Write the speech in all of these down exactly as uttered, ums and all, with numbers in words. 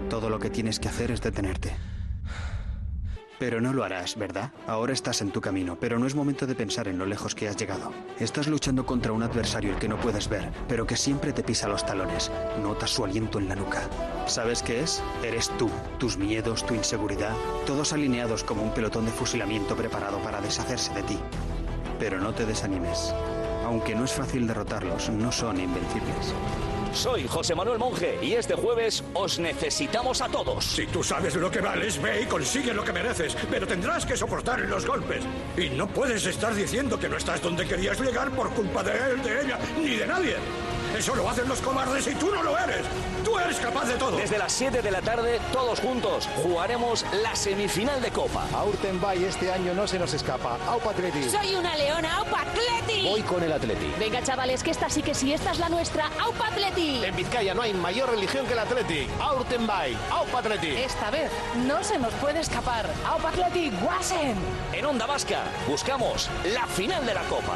Todo lo que tienes que hacer es detenerte. Pero no lo harás, ¿verdad? Ahora estás en tu camino, pero no es momento de pensar en lo lejos que has llegado. Estás luchando contra un adversario el que no puedes ver, pero que siempre te pisa los talones. Notas su aliento en la nuca. ¿Sabes qué es? Eres tú, tus miedos, tu inseguridad, todos alineados como un pelotón de fusilamiento preparado para deshacerse de ti. Pero no te desanimes. Aunque no es fácil derrotarlos, no son invencibles. Soy José Manuel Monge y este jueves os necesitamos a todos. Si tú sabes lo que vales, ve y consigue lo que mereces, pero tendrás que soportar los golpes. Y no puedes estar diciendo que no estás donde querías llegar por culpa de él, de ella, ni de nadie. Eso lo hacen los cobardes y tú no lo eres. Tú eres capaz de todo. Desde las siete de la tarde, todos juntos, jugaremos la semifinal de Copa. Aurten Bay este año no se nos escapa. ¡Aupa Atleti! Soy una leona, ¡Aupa Atleti! Voy con el Atleti. Venga, chavales, que esta sí que sí, esta es la nuestra, ¡Aupa Atleti! En Vizcaya no hay mayor religión que el Atleti. Aurten Bay, ¡Aupa Atleti! Esta vez no se nos puede escapar. ¡Aupa Atleti, guasen! En Onda Vasca buscamos la final de la Copa.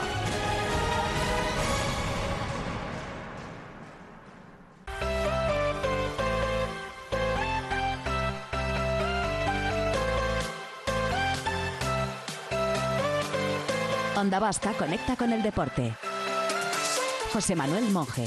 Onda Vasca conecta con el deporte. José Manuel Monge.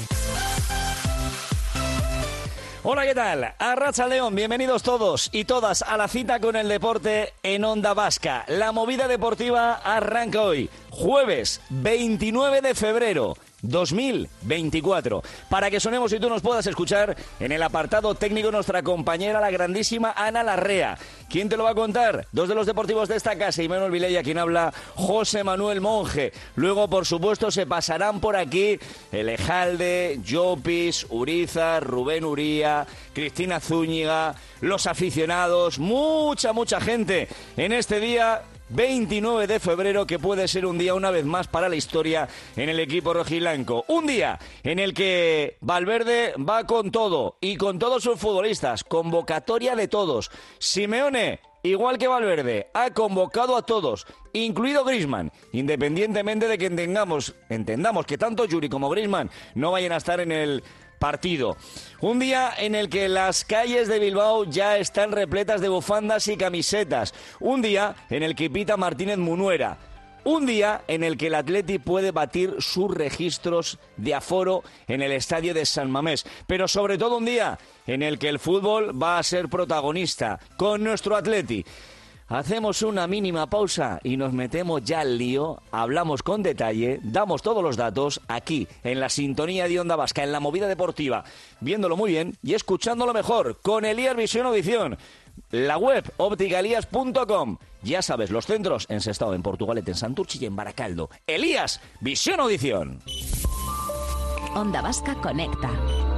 Hola, ¿qué tal? Arratsaldeon, bienvenidos todos y todas a la cita con el deporte en Onda Vasca. La movida deportiva arranca hoy, jueves veintinueve de febrero. dos mil veinticuatro. Para que sonemos y tú nos puedas escuchar, en el apartado técnico nuestra compañera, la grandísima Ana Larrea. ¿Quién te lo va a contar? Dos de los deportivos de esta casa, Imanol Vilella, quien habla, José Manuel Monge. Luego, por supuesto, se pasarán por aquí Elejalde, Llopis, Urizar, Rubén Uría, Cristina Zúñiga, los aficionados, mucha, mucha gente en este día veintinueve de febrero, que puede ser un día una vez más para la historia en el equipo rojiblanco. Un día en el que Valverde va con todo y con todos sus futbolistas, convocatoria de todos. Simeone, igual que Valverde, ha convocado a todos, incluido Griezmann, independientemente de que entendamos, entendamos que tanto Yuri como Griezmann no vayan a estar en el partido. Un día en el que las calles de Bilbao ya están repletas de bufandas y camisetas. Un día en el que pita Martínez Munuera. Un día en el que el Atleti puede batir sus registros de aforo en el estadio de San Mamés. Pero sobre todo un día en el que el fútbol va a ser protagonista con nuestro Atleti. Hacemos una mínima pausa y nos metemos ya al lío, hablamos con detalle, damos todos los datos aquí, en la sintonía de Onda Vasca, en la movida deportiva, viéndolo muy bien y escuchándolo mejor, con Elías Visión Audición, la web óptica elías punto com. Ya sabes, los centros en Sestao, en Portugalete, en Santurchi y en Baracaldo. Elías Visión Audición. Onda Vasca conecta.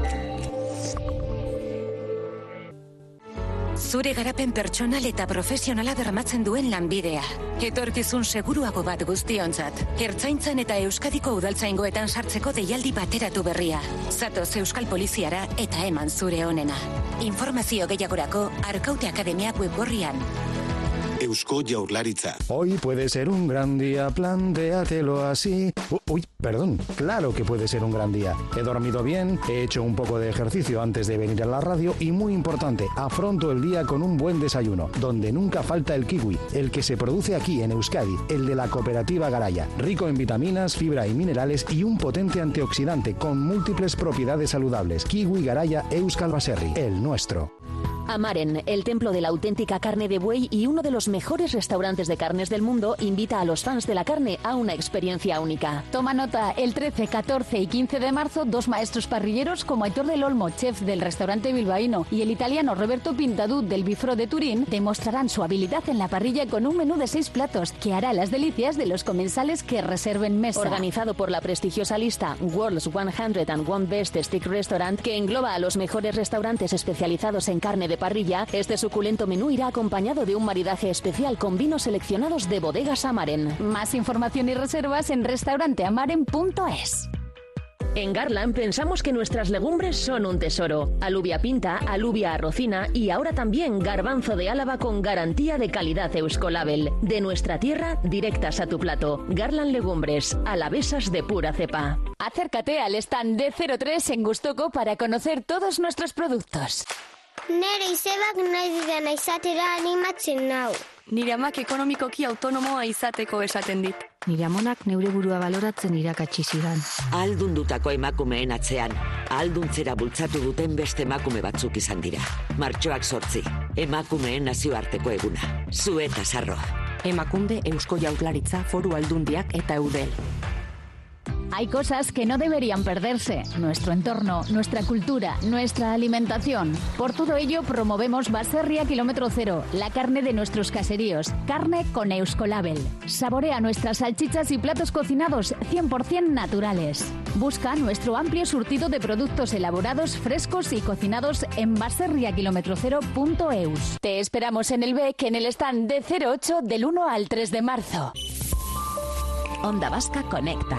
Zure garapen pertsonal eta profesionala bermatzen duen lanbidea. Etorkizun seguruago bat guztiontzat. Ertzaintzan eta Euskadiko udaltzaingoetan sartzeko deialdi bateratu berria. Zatoz Euskal Poliziara eta eman zure onena. Informazio gehiagorako Arkaute Akademiak webgorrian. Eusko Jaurlaritza. Hoy puede ser un gran día, plantéatelo así. Uy, perdón, claro que puede ser un gran día. He dormido bien, he hecho un poco de ejercicio antes de venir a la radio y, muy importante, afronto el día con un buen desayuno, donde nunca falta el kiwi, el que se produce aquí en Euskadi, el de la cooperativa Garaya, rico en vitaminas, fibra y minerales y un potente antioxidante con múltiples propiedades saludables. Kiwi Garaya Euskal Baserri, el nuestro. Amaren, el templo de la auténtica carne de buey y uno de los mejores restaurantes de carnes del mundo, invita a los fans de la carne a una experiencia única. Toma nota, el trece, catorce y quince de marzo, dos maestros parrilleros como Aitor del Olmo, chef del restaurante bilbaíno, y el italiano Roberto Pintadù del Bifro de Turín, demostrarán su habilidad en la parrilla con un menú de seis platos que hará las delicias de los comensales que reserven mesa. Organizado por la prestigiosa lista World's ciento and One Best Steak Restaurant, que engloba a los mejores restaurantes especializados en carne de parrilla, este suculento menú irá acompañado de un maridaje especial con vinos seleccionados de bodegas Amaren. Más información y reservas en restaurante amaren punto es. En Garland pensamos que nuestras legumbres son un tesoro. Alubia pinta, alubia arrocina y ahora también garbanzo de Álava con garantía de calidad Euskolabel. De nuestra tierra, directas a tu plato. Garland Legumbres, alavesas de pura cepa. Acércate al stand D cero tres en Gustoco para conocer todos nuestros productos. Nere izebak nahi didana izatera animatzen nau. Nire amak ekonomikoki autonomoa izateko esaten dit. Nire amonak neure burua baloratzen irakatsi zidan. Ahaldundutako emakumeen atzean, ahalduntzera bultzatu duten beste emakume batzuk izan dira. Martxoak sortzi, emakumeen nazioarteko eguna. Zu eta Sarroa. Emakunde, Eusko Jaurlaritza, Foru Aldundiak eta Eudel. Hay cosas que no deberían perderse. Nuestro entorno, nuestra cultura, nuestra alimentación. Por todo ello, promovemos Baserria Kilómetro Cero, la carne de nuestros caseríos. Carne con Euskolabel. Saborea nuestras salchichas y platos cocinados cien por ciento naturales. Busca nuestro amplio surtido de productos elaborados, frescos y cocinados en baserria kilómetro cero punto eus. Te esperamos en el B E C en el stand de cero ocho del uno al tres de marzo. Onda Vasca Conecta.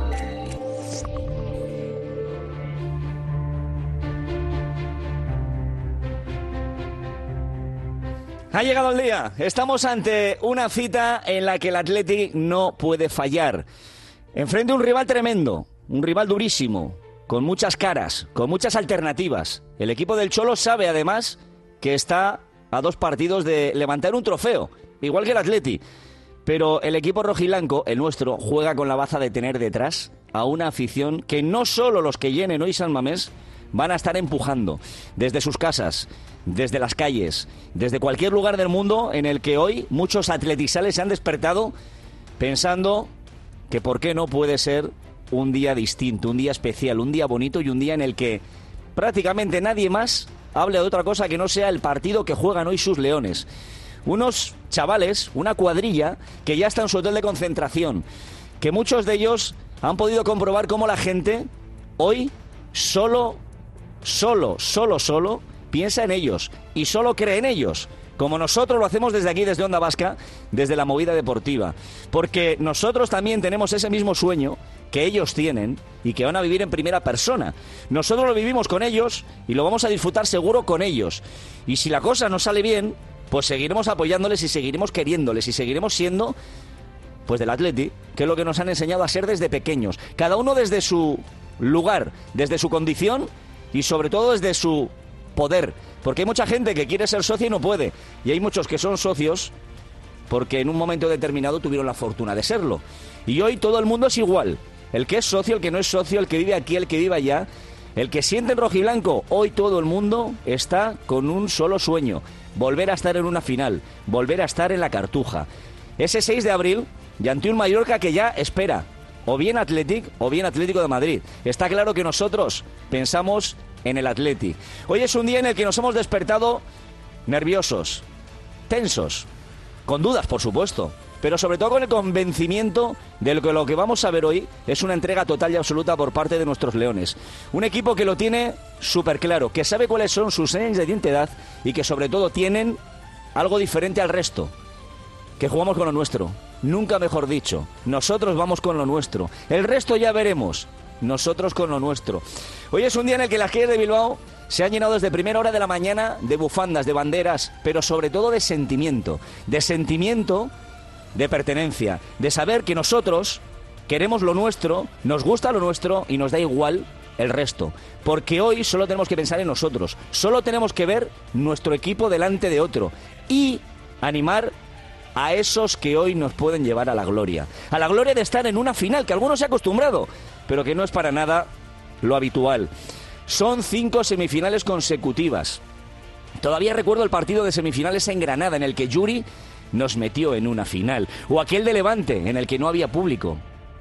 Ha llegado el día. Estamos ante una cita en la que el Athletic no puede fallar. Enfrente a un rival tremendo, un rival durísimo, con muchas caras, con muchas alternativas. El equipo del Cholo sabe además que está a dos partidos de levantar un trofeo, igual que el Athletic. Pero el equipo rojiblanco, el nuestro, juega con la baza de tener detrás a una afición que no solo los que llenen hoy San Mamés van a estar empujando desde sus casas, desde las calles, desde cualquier lugar del mundo en el que hoy muchos atletisales se han despertado pensando que por qué no puede ser un día distinto, un día especial, un día bonito y un día en el que prácticamente nadie más hable de otra cosa que no sea el partido que juegan hoy sus leones. Unos chavales, una cuadrilla que ya está en su hotel de concentración, que muchos de ellos han podido comprobar cómo la gente hoy solo, solo, solo, solo piensa en ellos y solo cree en ellos, como nosotros lo hacemos desde aquí, desde Onda Vasca, desde la movida deportiva. Porque nosotros también tenemos ese mismo sueño que ellos tienen y que van a vivir en primera persona. Nosotros lo vivimos con ellos y lo vamos a disfrutar seguro con ellos. Y si la cosa no sale bien, pues seguiremos apoyándoles y seguiremos queriéndoles y seguiremos siendo, pues, del Athletic, que es lo que nos han enseñado a ser desde pequeños. Cada uno desde su lugar, desde su condición y sobre todo desde su poder, porque hay mucha gente que quiere ser socio y no puede, y hay muchos que son socios porque en un momento determinado tuvieron la fortuna de serlo, y hoy todo el mundo es igual, el que es socio, el que no es socio, el que vive aquí, el que vive allá, el que siente en rojiblanco. Hoy todo el mundo está con un solo sueño: volver a estar en una final, volver a estar en la Cartuja, ese seis de abril, y ante un Mallorca que ya espera o bien Athletic o bien Atlético de Madrid. Está claro que nosotros pensamos en el Athletic. Hoy es un día en el que nos hemos despertado nerviosos, tensos, con dudas, por supuesto, pero sobre todo con el convencimiento de que lo que vamos a ver hoy es una entrega total y absoluta por parte de nuestros leones. Un equipo que lo tiene súper claro, que sabe cuáles son sus señas de identidad y que sobre todo tienen algo diferente al resto, que jugamos con lo nuestro. Nunca mejor dicho, nosotros vamos con lo nuestro. El resto ya veremos, nosotros con lo nuestro. Hoy es un día en el que las calles de Bilbao se han llenado desde primera hora de la mañana de bufandas, de banderas, pero sobre todo de sentimiento, de sentimiento de pertenencia, de saber que nosotros queremos lo nuestro, nos gusta lo nuestro y nos da igual el resto. Porque hoy solo tenemos que pensar en nosotros, solo tenemos que ver nuestro equipo delante de otro y animar a esos que hoy nos pueden llevar a la gloria. A la gloria de estar en una final, que algunos se ha acostumbrado, pero que no es para nada lo habitual. Son cinco semifinales consecutivas. Todavía recuerdo el partido de semifinales en Granada, en el que Yuri nos metió en una final. O aquel de Levante, en el que no había público,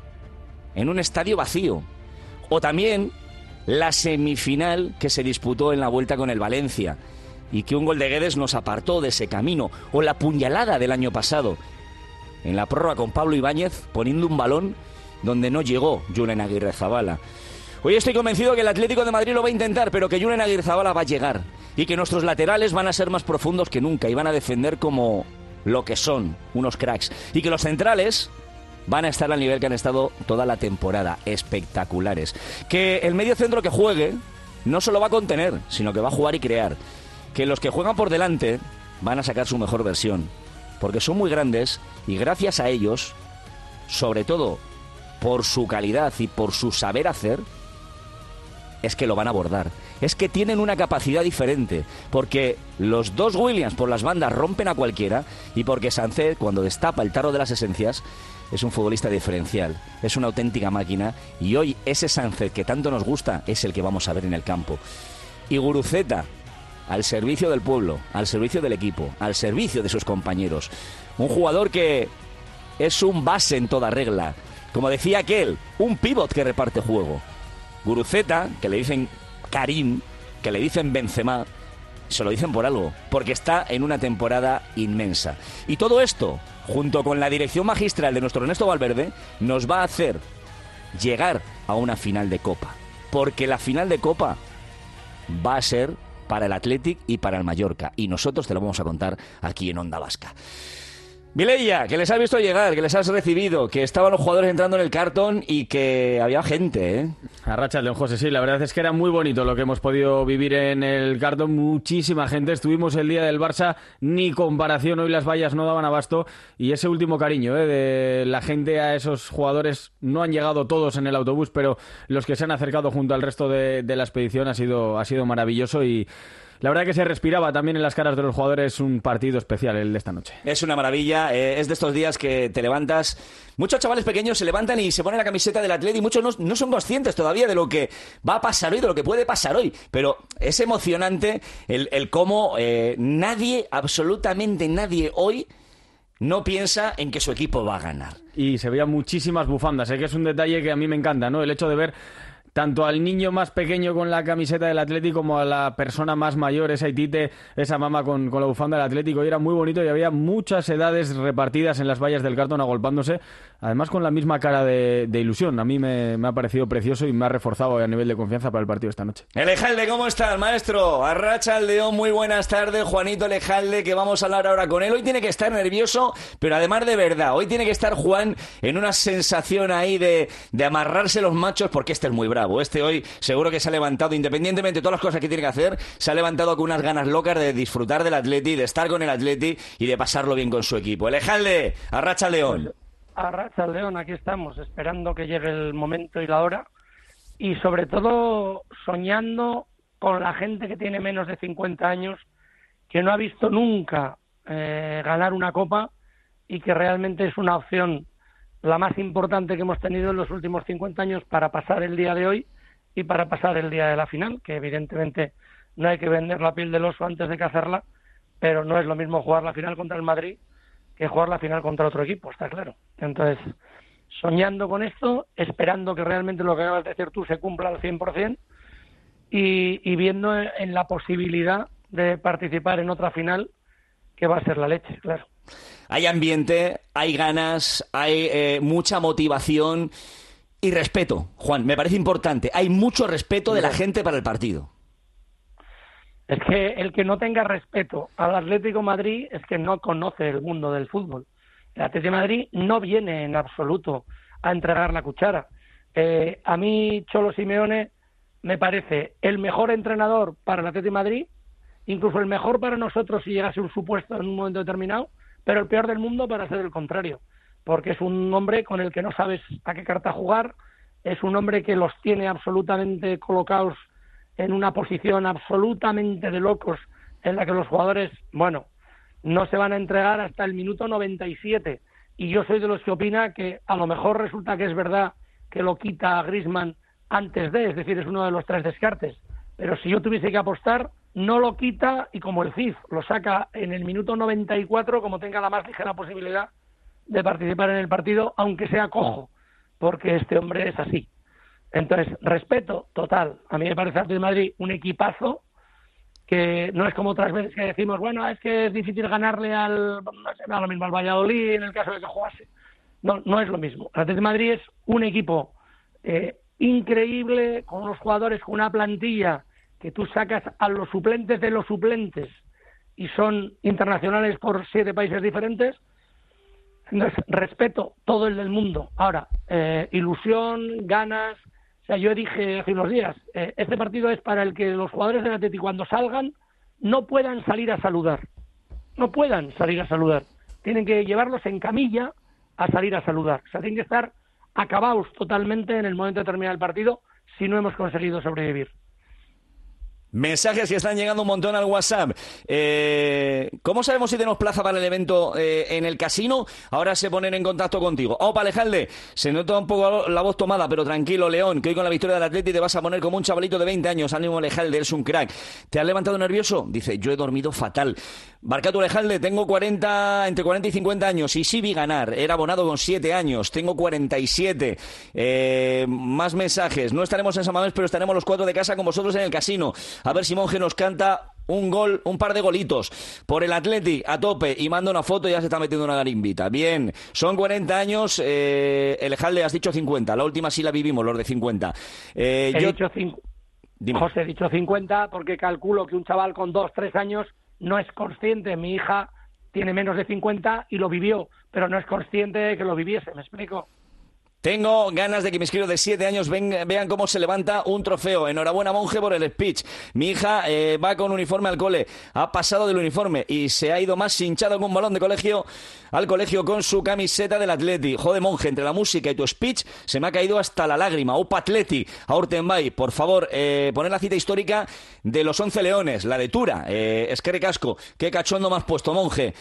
en un estadio vacío. O también la semifinal que se disputó en la vuelta con el Valencia, y que un gol de Guedes nos apartó de ese camino. O la puñalada del año pasado, en la prórroga con Pablo Ibáñez, poniendo un balón donde no llegó Julen Aguirrezabala. Hoy estoy convencido que el Atlético de Madrid lo va a intentar, pero que Julen Aguirrezabala va a llegar. Y que nuestros laterales van a ser más profundos que nunca y van a defender como lo que son, unos cracks. Y que los centrales van a estar al nivel que han estado toda la temporada, espectaculares. Que el medio centro que juegue no solo va a contener, sino que va a jugar y crear. Que los que juegan por delante van a sacar su mejor versión, porque son muy grandes y gracias a ellos, sobre todo por su calidad y por su saber hacer, es que lo van a abordar. es que tienen una capacidad diferente, porque los dos Williams por las bandas rompen a cualquiera y porque Sánchez, cuando destapa el tarro de las esencias, es un futbolista diferencial, es una auténtica máquina, y hoy ese Sánchez que tanto nos gusta es el que vamos a ver en el campo. Y Guruceta, al servicio del pueblo, al servicio del equipo, al servicio de sus compañeros. Un jugador que es un base en toda regla. Como decía aquel, un pívot que reparte juego. Guruceta, que le dicen Karim, que le dicen Benzema, se lo dicen por algo, porque está en una temporada inmensa. Y todo esto, junto con la dirección magistral de nuestro Ernesto Valverde, nos va a hacer llegar a una final de Copa. Porque la final de Copa va a ser para el Athletic y para el Mallorca. Y nosotros te lo vamos a contar aquí en Onda Vasca. Mileia, que les has visto llegar, que les has recibido, que estaban los jugadores entrando en el cartón y que había gente, ¿eh? Arratsaldeon, José, sí, la verdad es que era muy bonito lo que hemos podido vivir en el cartón. Muchísima gente, estuvimos el día del Barça, ni comparación, hoy las vallas no daban abasto. Y ese último cariño, ¿eh? de la gente a esos jugadores, no han llegado todos en el autobús, pero los que se han acercado junto al resto de, de la expedición ha sido, ha sido maravilloso. Y la verdad que se respiraba también en las caras de los jugadores un partido especial el de esta noche. Es una maravilla, eh, es de estos días que te levantas. Muchos chavales pequeños se levantan y se ponen la camiseta del Atleti y muchos no, no son conscientes todavía de lo que va a pasar hoy, de lo que puede pasar hoy. Pero es emocionante el, el cómo eh, nadie, absolutamente nadie hoy no piensa en que su equipo va a ganar. Y se veían muchísimas bufandas, ¿eh? Que es un detalle que a mí me encanta, ¿no? El hecho de ver tanto al niño más pequeño con la camiseta del Atlético como a la persona más mayor, esa Itite, esa mamá con, con la bufanda del Atlético. Y era muy bonito y había muchas edades repartidas en las vallas del cartón agolpándose, además con la misma cara de, de ilusión. A mí me, me ha parecido precioso y me ha reforzado a nivel de confianza para el partido esta noche. Elejalde, ¿cómo estás, maestro? Arratsaldeon, muy buenas tardes. Juanito Elejalde, que vamos a hablar ahora con él. Hoy tiene que estar nervioso, pero además de verdad. Hoy tiene que estar Juan en una sensación ahí de, de amarrarse los machos, porque este es muy bravo. Este hoy seguro que se ha levantado, independientemente de todas las cosas que tiene que hacer, se ha levantado con unas ganas locas de disfrutar del Atleti, de estar con el Atleti y de pasarlo bien con su equipo. Elejalde, arratsaldeon. Arratsaldeon, aquí estamos, esperando que llegue el momento y la hora, y sobre todo soñando con la gente que tiene menos de cincuenta años, que no ha visto nunca eh, ganar una copa y que realmente es una opción la más importante que hemos tenido en los últimos cincuenta años para pasar el día de hoy y para pasar el día de la final, que evidentemente no hay que vender la piel del oso antes de que hacerla, pero no es lo mismo jugar la final contra el Madrid que jugar la final contra otro equipo, está claro. Entonces, soñando con esto, esperando que realmente lo que acabas de decir tú se cumpla al cien por ciento y, y viendo en la posibilidad de participar en otra final que va a ser la leche, claro. Hay ambiente, hay ganas, hay eh, mucha motivación y respeto, Juan, me parece importante. Hay mucho respeto de la gente para el partido. Es que el que no tenga respeto al Atlético de Madrid es que no conoce el mundo del fútbol. El Atlético de Madrid no viene en absoluto a entregar la cuchara. Eh, a mí, Cholo Simeone me parece el mejor entrenador para el Atlético de Madrid, incluso el mejor para nosotros si llegase un supuesto en un momento determinado, pero el peor del mundo para ser el contrario, porque es un hombre con el que no sabes a qué carta jugar, es un hombre que los tiene absolutamente colocados en una posición absolutamente de locos, en la que los jugadores, bueno, no se van a entregar hasta el minuto noventa y siete, y yo soy de los que opina que a lo mejor resulta que es verdad que lo quita a Griezmann antes de, es decir, es uno de los tres descartes, pero si yo tuviese que apostar, no lo quita y como el C I F lo saca en el minuto noventa y cuatro, como tenga la más ligera posibilidad de participar en el partido, aunque sea cojo, porque este hombre es así. Entonces, respeto total. A mí me parece Atlético de Madrid un equipazo que no es como otras veces que decimos, bueno, es que es difícil ganarle al, no sé, a lo mismo al Valladolid en el caso de que jugase. No, no es lo mismo. El Atlético de Madrid es un equipo eh, increíble, con unos jugadores, con una plantilla que tú sacas a los suplentes de los suplentes y son internacionales por siete países diferentes. Entonces, respeto todo el del mundo. Ahora, eh, ilusión, ganas. O sea, yo dije hace unos días, eh, este partido es para el que los jugadores del Atlético cuando salgan no puedan salir a saludar. No puedan salir a saludar. Tienen que llevarlos en camilla a salir a saludar. O sea, tienen que estar acabados totalmente en el momento de terminar el partido si no hemos conseguido sobrevivir. Mensajes que están llegando un montón al WhatsApp. Eh, ¿Cómo sabemos si tenemos plaza para el evento eh, en el casino? Ahora se ponen en contacto contigo. Opa, Alejalde, se nota un poco la voz tomada, pero tranquilo, León, que hoy con la victoria del Atleti te vas a poner como un chavalito de veinte años. Ánimo, Alejalde, eres un crack. ¿Te has levantado nervioso? Dice, yo he dormido fatal. Barcato, Alejalde, tengo cuarenta, entre cuarenta y cincuenta años y sí vi ganar. Era abonado con siete años, tengo cuarenta y siete. Eh, más mensajes. No estaremos en San Mamés, pero estaremos los cuatro de casa con vosotros en el casino. A ver si Monje nos canta un gol, un par de golitos por el Atleti a tope y manda una foto y ya se está metiendo una garimbita. Bien, son cuarenta años. Eh, el Jalde has dicho cincuenta. La última sí la vivimos, los de cincuenta. Eh, he yo... dicho cinco. José, he dicho cincuenta porque calculo que un chaval con dos, tres años no es consciente. Mi hija tiene menos de cincuenta y lo vivió, pero no es consciente de que lo viviese. ¿Me explico? Tengo ganas de que mis críos de siete años ven, vean cómo se levanta un trofeo. Enhorabuena, Monje, por el speech. Mi hija eh, va con uniforme al cole. Ha pasado del uniforme y se ha ido más hinchado que un balón de colegio al colegio con su camiseta del Atleti. Joder, Monje, entre la música y tu speech se me ha caído hasta la lágrima. Opa Atleti, a Urtenbay, por favor, eh, poner la cita histórica de los once leones, la de Tura. Eh, Esquerre Casco, qué cachondo me has puesto, Monje.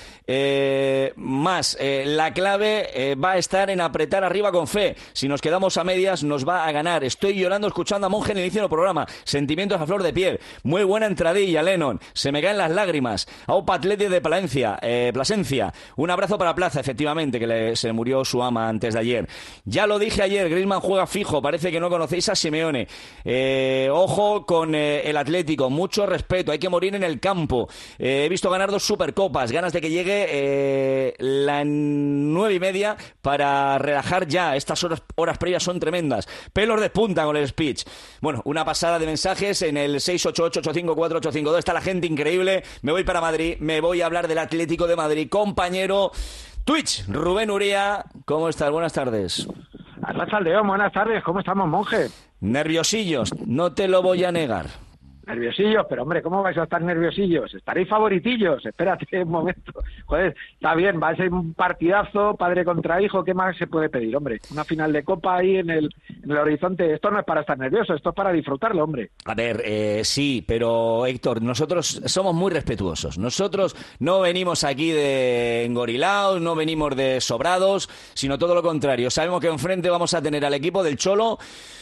Eh, más, eh, la clave eh, va a estar en apretar arriba con fe. Si nos quedamos a medias, nos va a ganar. Estoy llorando escuchando a Monje en el inicio del programa. Sentimientos a flor de piel. Muy buena entradilla, Lennon. Se me caen las lágrimas. Aupa Atleti de Palencia, eh, Plasencia. Un abrazo para Plaza, efectivamente, que le, se murió su ama antes de ayer. Ya lo dije ayer, Griezmann juega fijo. Parece que no conocéis a Simeone. Eh, ojo con eh, el Atlético. Mucho respeto. Hay que morir en el campo. Eh, he visto ganar dos Supercopas. Ganas de que llegue eh, la nueve y media para relajar ya estas horas, horas previas son tremendas. Pelos de punta con el speech. Bueno, una pasada de mensajes en el seis ocho ocho, ocho cinco cuatro, ocho cinco dos. Está la gente increíble. Me voy para Madrid, me voy a hablar del Atlético de Madrid. Compañero Twitch, Rubén Uría, ¿cómo estás? Buenas tardes. Arrachaldeón, buenas tardes. ¿Cómo estamos, Monje? Nerviosillos, no te lo voy a negar. Nerviosillos, pero hombre, ¿cómo vais a estar nerviosillos? Estaréis favoritillos, espérate un momento. Joder, está bien, va a ser un partidazo, padre contra hijo, ¿qué más se puede pedir, hombre? Una final de Copa ahí en el, en el horizonte, esto no es para estar nervioso, esto es para disfrutarlo, hombre. A ver, eh, sí, pero Héctor, nosotros somos muy respetuosos. Nosotros no venimos aquí de engorilados, no venimos de sobrados, sino todo lo contrario. Sabemos que enfrente vamos a tener al equipo del Cholo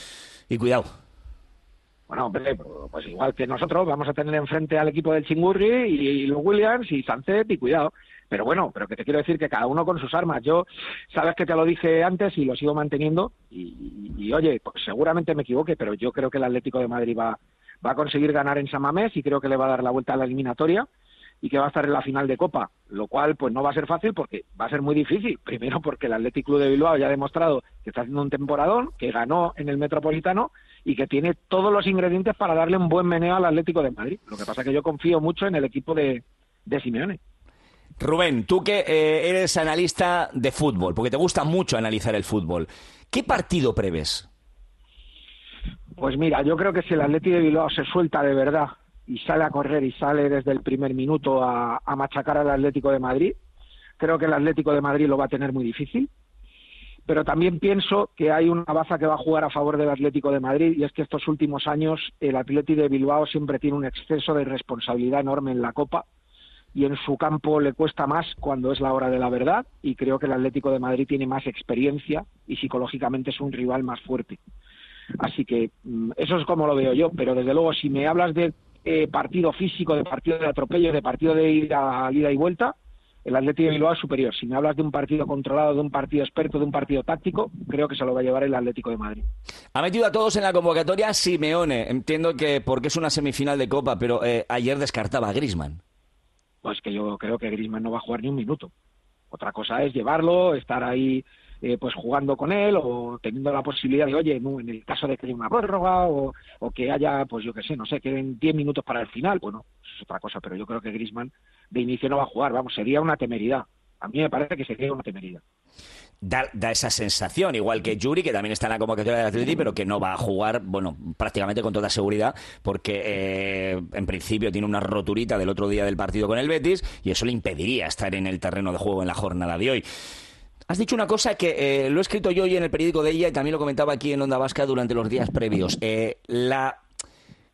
y cuidado. Bueno, hombre, pues igual que nosotros vamos a tener enfrente al equipo del Chingurri y los Williams y Sancet y cuidado. Pero bueno, pero que te quiero decir que cada uno con sus armas. Yo, sabes que te lo dije antes y lo sigo manteniendo y, y, y oye, pues seguramente me equivoque, pero yo creo que el Atlético de Madrid va, va a conseguir ganar en San Mamés y creo que le va a dar la vuelta a la eliminatoria y que va a estar en la final de Copa, lo cual pues no va a ser fácil porque va a ser muy difícil. Primero porque el Athletic Club de Bilbao ya ha demostrado que está haciendo un temporadón, que ganó en el Metropolitano y que tiene todos los ingredientes para darle un buen meneo al Atlético de Madrid. Lo que pasa es que yo confío mucho en el equipo de, de Simeone. Rubén, tú que eh, eres analista de fútbol, porque te gusta mucho analizar el fútbol, ¿qué partido prevés? Pues mira, yo creo que si el Athletic de Bilbao se suelta de verdad y sale a correr y sale desde el primer minuto a, a machacar al Atlético de Madrid, creo que el Atlético de Madrid lo va a tener muy difícil. Pero también pienso que hay una baza que va a jugar a favor del Atlético de Madrid y es que estos últimos años el Atlético de Bilbao siempre tiene un exceso de responsabilidad enorme en la Copa y en su campo le cuesta más cuando es la hora de la verdad y creo que el Atlético de Madrid tiene más experiencia y psicológicamente es un rival más fuerte. Así que eso es como lo veo yo, pero desde luego si me hablas de eh, partido físico, de partido de atropello, de partido de ida, ida y vuelta, el Atlético de Bilbao es superior. Si me hablas de un partido controlado, de un partido experto, de un partido táctico, creo que se lo va a llevar el Atlético de Madrid. Ha metido a todos en la convocatoria Simeone. Entiendo que porque es una semifinal de Copa, pero eh, ayer descartaba a Griezmann. Pues que yo creo que Griezmann no va a jugar ni un minuto. Otra cosa es llevarlo, estar ahí eh, pues jugando con él o teniendo la posibilidad de, oye, no, en el caso de que haya una prórroga o, o que haya, pues yo qué sé, no sé, queden diez minutos para el final, bueno, es otra cosa, pero yo creo que Griezmann de inicio no va a jugar, vamos, sería una temeridad. A mí me parece que sería una temeridad. Da, da esa sensación, igual que Yuri, que también está en la convocatoria del Atlético, pero que no va a jugar, bueno, prácticamente con toda seguridad, porque eh, en principio tiene una roturita del otro día del partido con el Betis, y eso le impediría estar en el terreno de juego en la jornada de hoy. Has dicho una cosa que eh, lo he escrito yo hoy en el periódico de ella, y también lo comentaba aquí en Onda Vasca durante los días previos. Eh, la...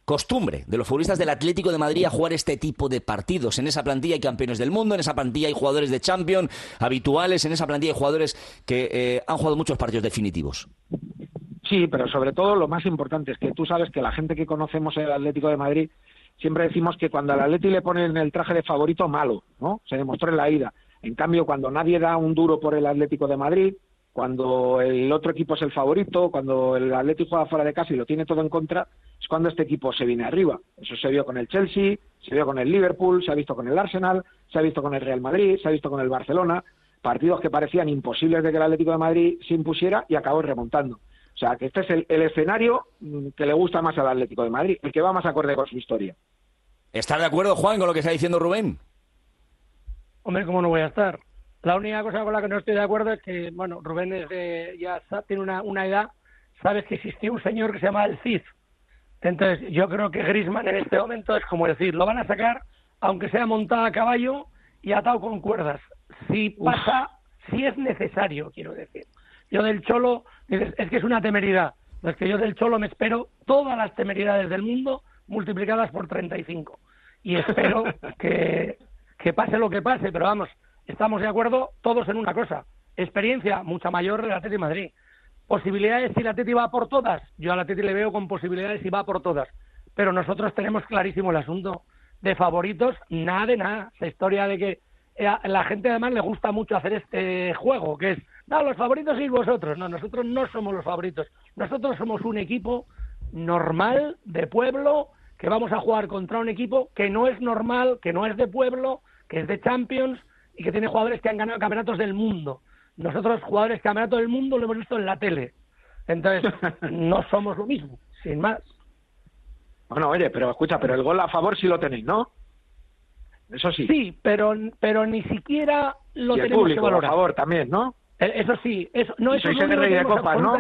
costumbre de los futbolistas del Atlético de Madrid a jugar este tipo de partidos. En esa plantilla hay campeones del mundo, en esa plantilla hay jugadores de Champions habituales, en esa plantilla hay jugadores que eh, han jugado muchos partidos definitivos. Sí, pero sobre todo lo más importante es que tú sabes que la gente que conocemos el Atlético de Madrid siempre decimos que cuando al Atleti le ponen el traje de favorito, malo, ¿no? Se demostró en la ida. En cambio, cuando nadie da un duro por el Atlético de Madrid, cuando el otro equipo es el favorito, cuando el Atlético juega fuera de casa y lo tiene todo en contra, es cuando este equipo se viene arriba. Eso se vio con el Chelsea, se vio con el Liverpool, se ha visto con el Arsenal, se ha visto con el Real Madrid, se ha visto con el Barcelona, partidos que parecían imposibles de que el Atlético de Madrid se impusiera y acabó remontando. O sea, que este es el, el escenario que le gusta más al Atlético de Madrid, el que va más acorde con su historia. ¿Estás de acuerdo, Juan, con lo que está diciendo Rubén? Hombre, ¿cómo no voy a estar? La única cosa con la que no estoy de acuerdo es que, bueno, Rubén es de, ya tiene una, una edad, sabes que existió un señor que se llama el Cid. Entonces, yo creo que Griezmann en este momento es como decir, lo van a sacar, aunque sea montado a caballo y atado con cuerdas. Si pasa, Uf. si es necesario, quiero decir. Yo del Cholo, dices, es que es una temeridad. Es que yo del Cholo me espero todas las temeridades del mundo multiplicadas por treinta y cinco. Y espero que, que pase lo que pase, pero vamos, estamos de acuerdo todos en una cosa. Experiencia mucha mayor del Atleti de Madrid. Posibilidades si el Atleti va por todas. Yo al Atleti le veo con posibilidades y va por todas. Pero nosotros tenemos clarísimo el asunto. De favoritos, nada de nada. Esa historia de que a la gente además le gusta mucho hacer este juego, que es, no, los favoritos sois vosotros. No, nosotros no somos los favoritos. Nosotros somos un equipo normal, de pueblo, que vamos a jugar contra un equipo que no es normal, que no es de pueblo, que es de Champions y que tiene jugadores que han ganado campeonatos del mundo. Nosotros, jugadores campeonatos del mundo, lo hemos visto en la tele. Entonces, no somos lo mismo, sin más. Bueno, oye, pero escucha, pero el gol a favor sí lo tenéis, ¿no? Eso sí. Sí, pero pero ni siquiera lo y el tenemos público, que valorar. A favor también, ¿no? Eso sí, eso no, eso sois no el rey de copas, ¿no?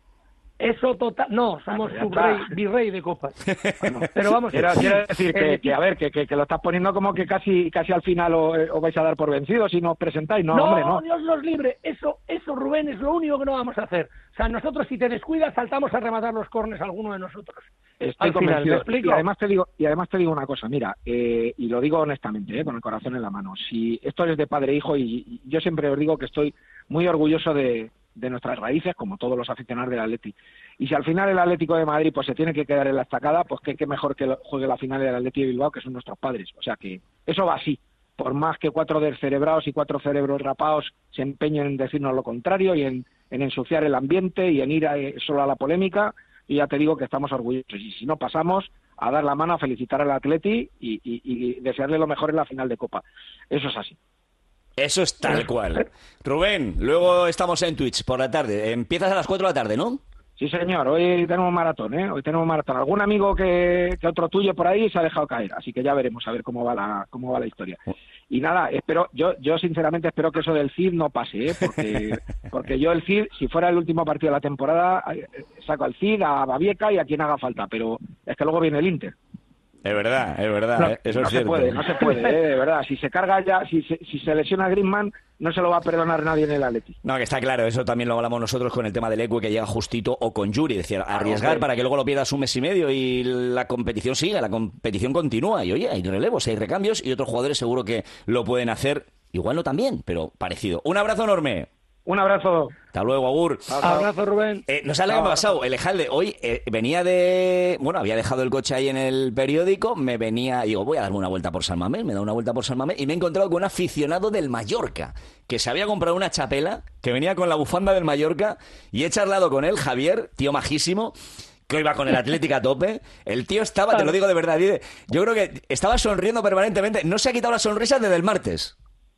Eso total, no, somos ah, subrey, virrey de copas. Bueno, pero vamos, quiero, quiero decir que, que a ver, que, que, que lo estás poniendo como que casi casi al final os, os vais a dar por vencidos si no os presentáis, no, no, hombre, no. Dios nos libre, eso, eso Rubén es lo único que no vamos a hacer. O sea, nosotros si te descuidas saltamos a rematar los córneres a alguno de nosotros. Estoy al convencido. Final, y además te digo, y además te digo una cosa, mira, eh, y lo digo honestamente, eh, con el corazón en la mano. Si esto es de padre e hijo, y, y yo siempre os digo que estoy muy orgulloso de, de nuestras raíces, como todos los aficionados del Atleti. Y si al final el Atlético de Madrid pues se tiene que quedar en la estacada, pues qué, qué mejor que juegue la final del Atleti de Bilbao, que son nuestros padres. O sea que eso va así. Por más que cuatro descerebrados y cuatro cerebros rapados se empeñen en decirnos lo contrario y en, en ensuciar el ambiente y en ir a, solo a la polémica, y ya te digo que estamos orgullosos. Y si no, pasamos a dar la mano, a felicitar al Atleti y, y, y desearle lo mejor en la final de Copa. Eso es así. Eso es tal cual. Rubén, luego estamos en Twitch por la tarde. Empiezas a las cuatro de la tarde, ¿no? Sí, señor. Hoy tenemos maratón, ¿eh? Hoy tenemos maratón. Algún amigo que, que otro tuyo por ahí se ha dejado caer, así que ya veremos a ver cómo va la cómo va la historia. Y nada, espero yo yo sinceramente espero que eso del Cid no pase, ¿eh? Porque porque yo el Cid, si fuera el último partido de la temporada, saco al Cid, a Babieca y a quien haga falta, pero es que luego viene el Inter. Es verdad, es verdad, no, ¿eh? Eso no es se cierto. puede, no se puede, ¿eh? De verdad. Si se carga ya, si se, si se lesiona a Griezmann, no se lo va a perdonar nadie en el Atleti. No, que está claro, eso también lo hablamos nosotros con el tema del Ecue, que llega justito, o con Yuri, es decir, arriesgar para que luego lo pierdas un mes y medio y la competición siga, la competición continúa. Y oye, hay relevos, hay recambios y otros jugadores seguro que lo pueden hacer, igual no tan bien, pero parecido. Un abrazo enorme. Un abrazo. Hasta luego, Agur. Abrazo, Rubén. Eh, no sabes lo que me ha pasado. El Ejalde hoy eh, venía de... Bueno, había dejado el coche ahí en el periódico, me venía... Digo, voy a darme una vuelta por San Mamés, me da una vuelta por San Mamés y me he encontrado con un aficionado del Mallorca, que se había comprado una chapela, que venía con la bufanda del Mallorca, y he charlado con él, Javier, tío majísimo, que iba con el Atlético a tope. El tío estaba, te lo digo de verdad, yo creo que estaba sonriendo permanentemente. No se ha quitado la sonrisa desde el martes.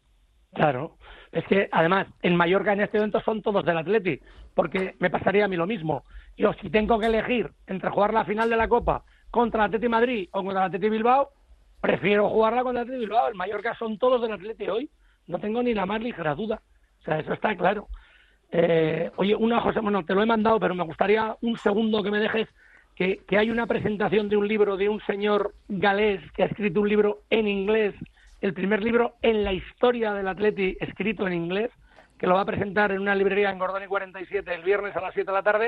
Claro. Es que, además, en Mallorca en este evento son todos del Atleti, porque me pasaría a mí lo mismo. Yo, si tengo que elegir entre jugar la final de la Copa contra el Atleti Madrid o contra el Atleti Bilbao, prefiero jugarla contra el Atleti Bilbao. En Mallorca son todos del Atleti hoy. No tengo ni la más ligera duda. O sea, eso está claro. Eh, oye, una cosa, bueno, te lo he mandado, pero me gustaría un segundo que me dejes, que, que hay una presentación de un libro de un señor galés que ha escrito un libro en inglés, el primer libro en la historia del Atleti escrito en inglés, que lo va a presentar en una librería en Gordoni cuarenta y siete el viernes a las siete de la tarde,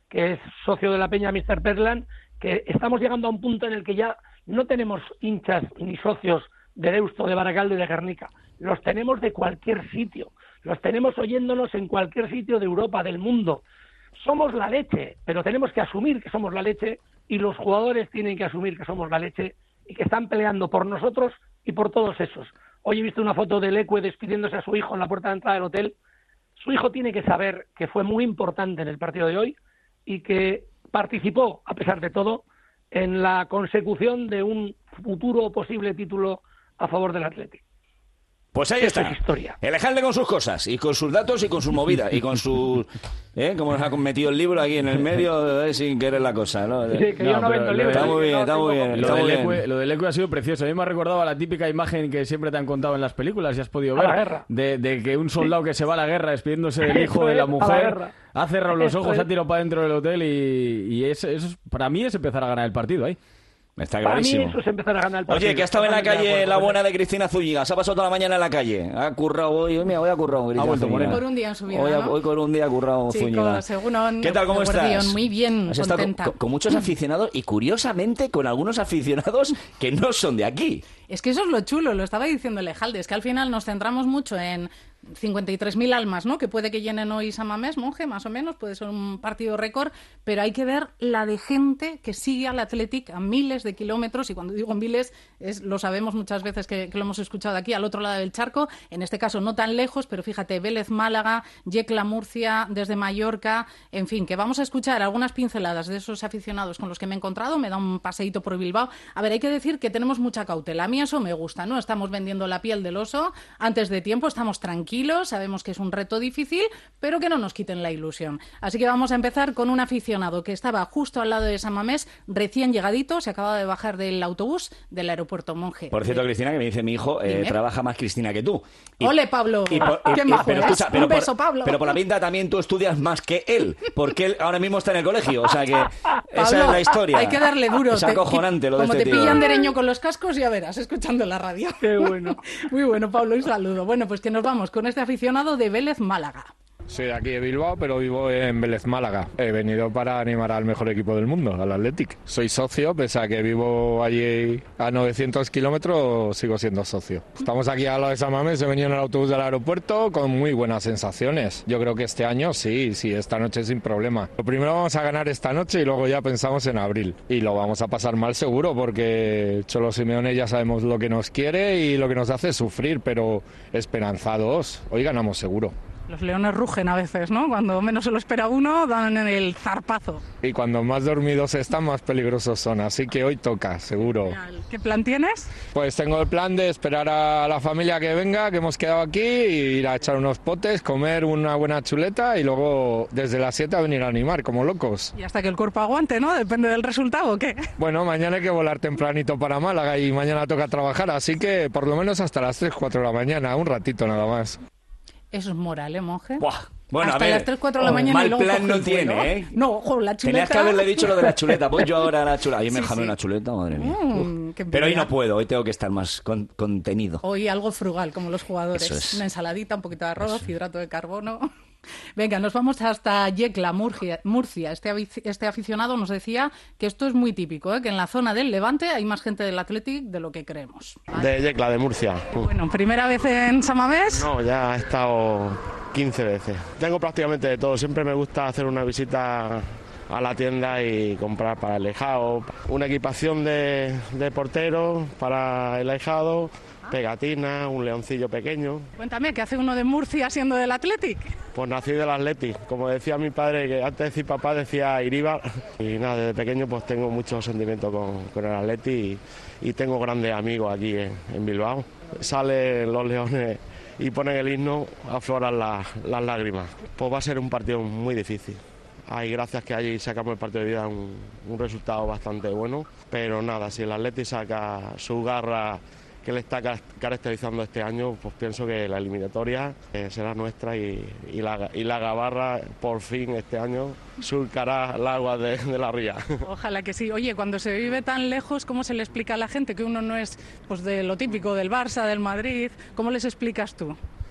que es socio de la Peña míster Perlan, que estamos llegando a un punto en el que ya no tenemos hinchas ni socios de Deusto, de Baracaldo y de Guernica. Los tenemos de cualquier sitio. Los tenemos oyéndonos en cualquier sitio de Europa, del mundo. Somos la leche, pero tenemos que asumir que somos la leche y los jugadores tienen que asumir que somos la leche y que están peleando por nosotros y por todos esos. Hoy he visto una foto de Leque despidiéndose a su hijo en la puerta de entrada del hotel. Su hijo tiene que saber que fue muy importante en el partido de hoy y que participó, a pesar de todo, en la consecución de un futuro posible título a favor del Athletic. Pues ahí Esto está. es historia. El Alcalde con sus cosas, y con sus datos, y con su movida, y con sus... ¿Eh? Como nos ha metido el libro aquí en el medio, eh, sin querer la cosa, ¿no? Sí, que yo no vendo libros. Está muy bien, está muy bien. Lo está del muy Leque, bien. lo del Leque ha sido precioso. A mí me ha recordado a la típica imagen que siempre te han contado en las películas, si has podido A la ver, guerra. de, de que un soldado que se va a la guerra despidiéndose del hijo Eso de la es, a la mujer, guerra. ha cerrado los Eso ojos, es. ha tirado para dentro del hotel y, y es, eso es- para mí es empezar a ganar el partido ahí. Está Para mí clarísimo. eso es empezar a ganar el partido. Oye, que ha estado en la Totalmente de calle acuerdo. la buena de Cristina Zúñiga. Se ha pasado toda la mañana en la calle. Ha currado hoy. Mira, hoy ha currado Cristina vuelto Zúñiga. morena. Por un día en su vida, Hoy, ha- ¿no? hoy con un día ha currado Zúñiga. Chicos, según ¿Qué tal, cómo estás? Muy bien, Has estado contenta. con, con muchos aficionados y, curiosamente, con algunos aficionados que no son de aquí. Es que eso es lo chulo, lo estaba diciendo Lejalde, es que al final nos centramos mucho en cincuenta y tres mil almas, ¿no? Que puede que llenen hoy San Mamés, Monje, más o menos, puede ser un partido récord, pero hay que ver la de gente que sigue al Athletic a miles de kilómetros, y cuando digo miles, es, lo sabemos muchas veces que, que lo hemos escuchado aquí, al otro lado del charco, en este caso no tan lejos, pero fíjate, Vélez Málaga, Yecla Murcia, desde Mallorca, en fin, que vamos a escuchar algunas pinceladas de esos aficionados con los que me he encontrado, me da un paseíto por Bilbao. A ver, hay que decir que tenemos mucha cautela, a mí eso me gusta, ¿no? Estamos vendiendo la piel del oso antes de tiempo, estamos tranquilos, sabemos que es un reto difícil, pero que no nos quiten la ilusión. Así que vamos a empezar con un aficionado que estaba justo al lado de San Mamés, recién llegadito, se acaba de bajar del autobús del aeropuerto Monje. Por cierto, Cristina, que me dice mi hijo, eh, Dime. trabaja más Cristina que tú. Y- ¡Ole, Pablo! y por- y- ¡Qué y- majo pero eres! escucha, pero Un por- beso, Pablo. Pero por la pinta también tú estudias más que él, porque él ahora mismo está en el colegio. O sea que esa Pablo, es la historia. hay que darle duro. Es acojonante lo de Como este te tío. pillan de reño con los cascos, ya verás, escuchando la radio. Qué bueno. Muy bueno, Pablo, un saludo. Bueno, pues que nos vamos con este aficionado de Vélez Málaga. Soy de aquí de Bilbao, pero vivo en Vélez Málaga. He venido para animar al mejor equipo del mundo, al Athletic. Soy socio, pese a que vivo allí a novecientos kilómetros, sigo siendo socio. Estamos aquí al lado de San Mamés, he venido en el autobús del aeropuerto con muy buenas sensaciones. Yo creo que este año sí, sí, esta noche sin problema. Lo primero vamos a ganar esta noche y luego ya pensamos en abril. Y lo vamos a pasar mal seguro, porque Cholo Simeone ya sabemos lo que nos quiere y lo que nos hace sufrir, pero esperanzados, hoy ganamos seguro. Los leones rugen a veces, ¿no? Cuando menos se lo espera uno, dan el zarpazo. Y cuando más dormidos están, más peligrosos son. Así que hoy toca, seguro. ¿Qué plan tienes? Pues tengo el plan de esperar a la familia que venga, que hemos quedado aquí, y ir a echar unos potes, comer una buena chuleta y luego desde las siete a venir a animar, como locos. Y hasta que el cuerpo aguante, ¿no? Depende del resultado, ¿o qué? Bueno, mañana hay que volar tempranito para Málaga y mañana toca trabajar, así que por lo menos hasta las tres, cuatro de la mañana, un ratito nada más. Eso es moral, ¿eh, Monje? Bueno, Hasta a ver, las tres, cuatro de la oh, mañana mal y luego plan coge no el vuelo. tiene, ¿eh? No, ojo, la chuleta... Tenías que haberle dicho lo de la chuleta. Pues yo ahora la chuleta. Ayer me Sí, dejame sí. una chuleta, madre mía. Mm, qué Pero hoy envidia. no puedo, hoy tengo que estar más con- contenido. Hoy algo frugal, como los jugadores. Eso es. Una ensaladita, un poquito de arroz, hidrato de carbono. Venga, nos vamos hasta Yecla, Murcia. Murcia. Este, avi- este aficionado nos decía que esto es muy típico, ¿eh? Que en la zona del Levante hay más gente del Athletic de lo que creemos. De Yecla, de Murcia. Bueno, primera vez en Samamés. No, ya he estado quince veces. Tengo prácticamente de todo. Siempre me gusta hacer una visita a la tienda y comprar para el ahijado, una equipación de, de portero para el ahijado, pegatina, un leoncillo pequeño. Cuéntame, ¿qué hace uno de Murcia siendo del Athletic? Pues nací del Athletic, como decía mi padre, que antes de decir papá decía Iríbar. Y nada, desde pequeño pues tengo mucho sentimiento con, con el Athletic y, y tengo grandes amigos aquí en, en Bilbao. Salen los leones y ponen el himno, afloran las, las lágrimas. Pues va a ser un partido muy difícil. Hay gracias que allí sacamos el partido de vida un, un resultado bastante bueno, pero nada, si el Athletic saca su garra que le está ca- caracterizando este año, pues pienso que la eliminatoria eh, será nuestra y, y, la, y la gabarra por fin este año surcará el agua de, de la ría. Ojalá que sí. Oye, cuando se vive tan lejos, ¿cómo se le explica a la gente que uno no es pues de lo típico del Barça, del Madrid? ¿Cómo les explicas tú?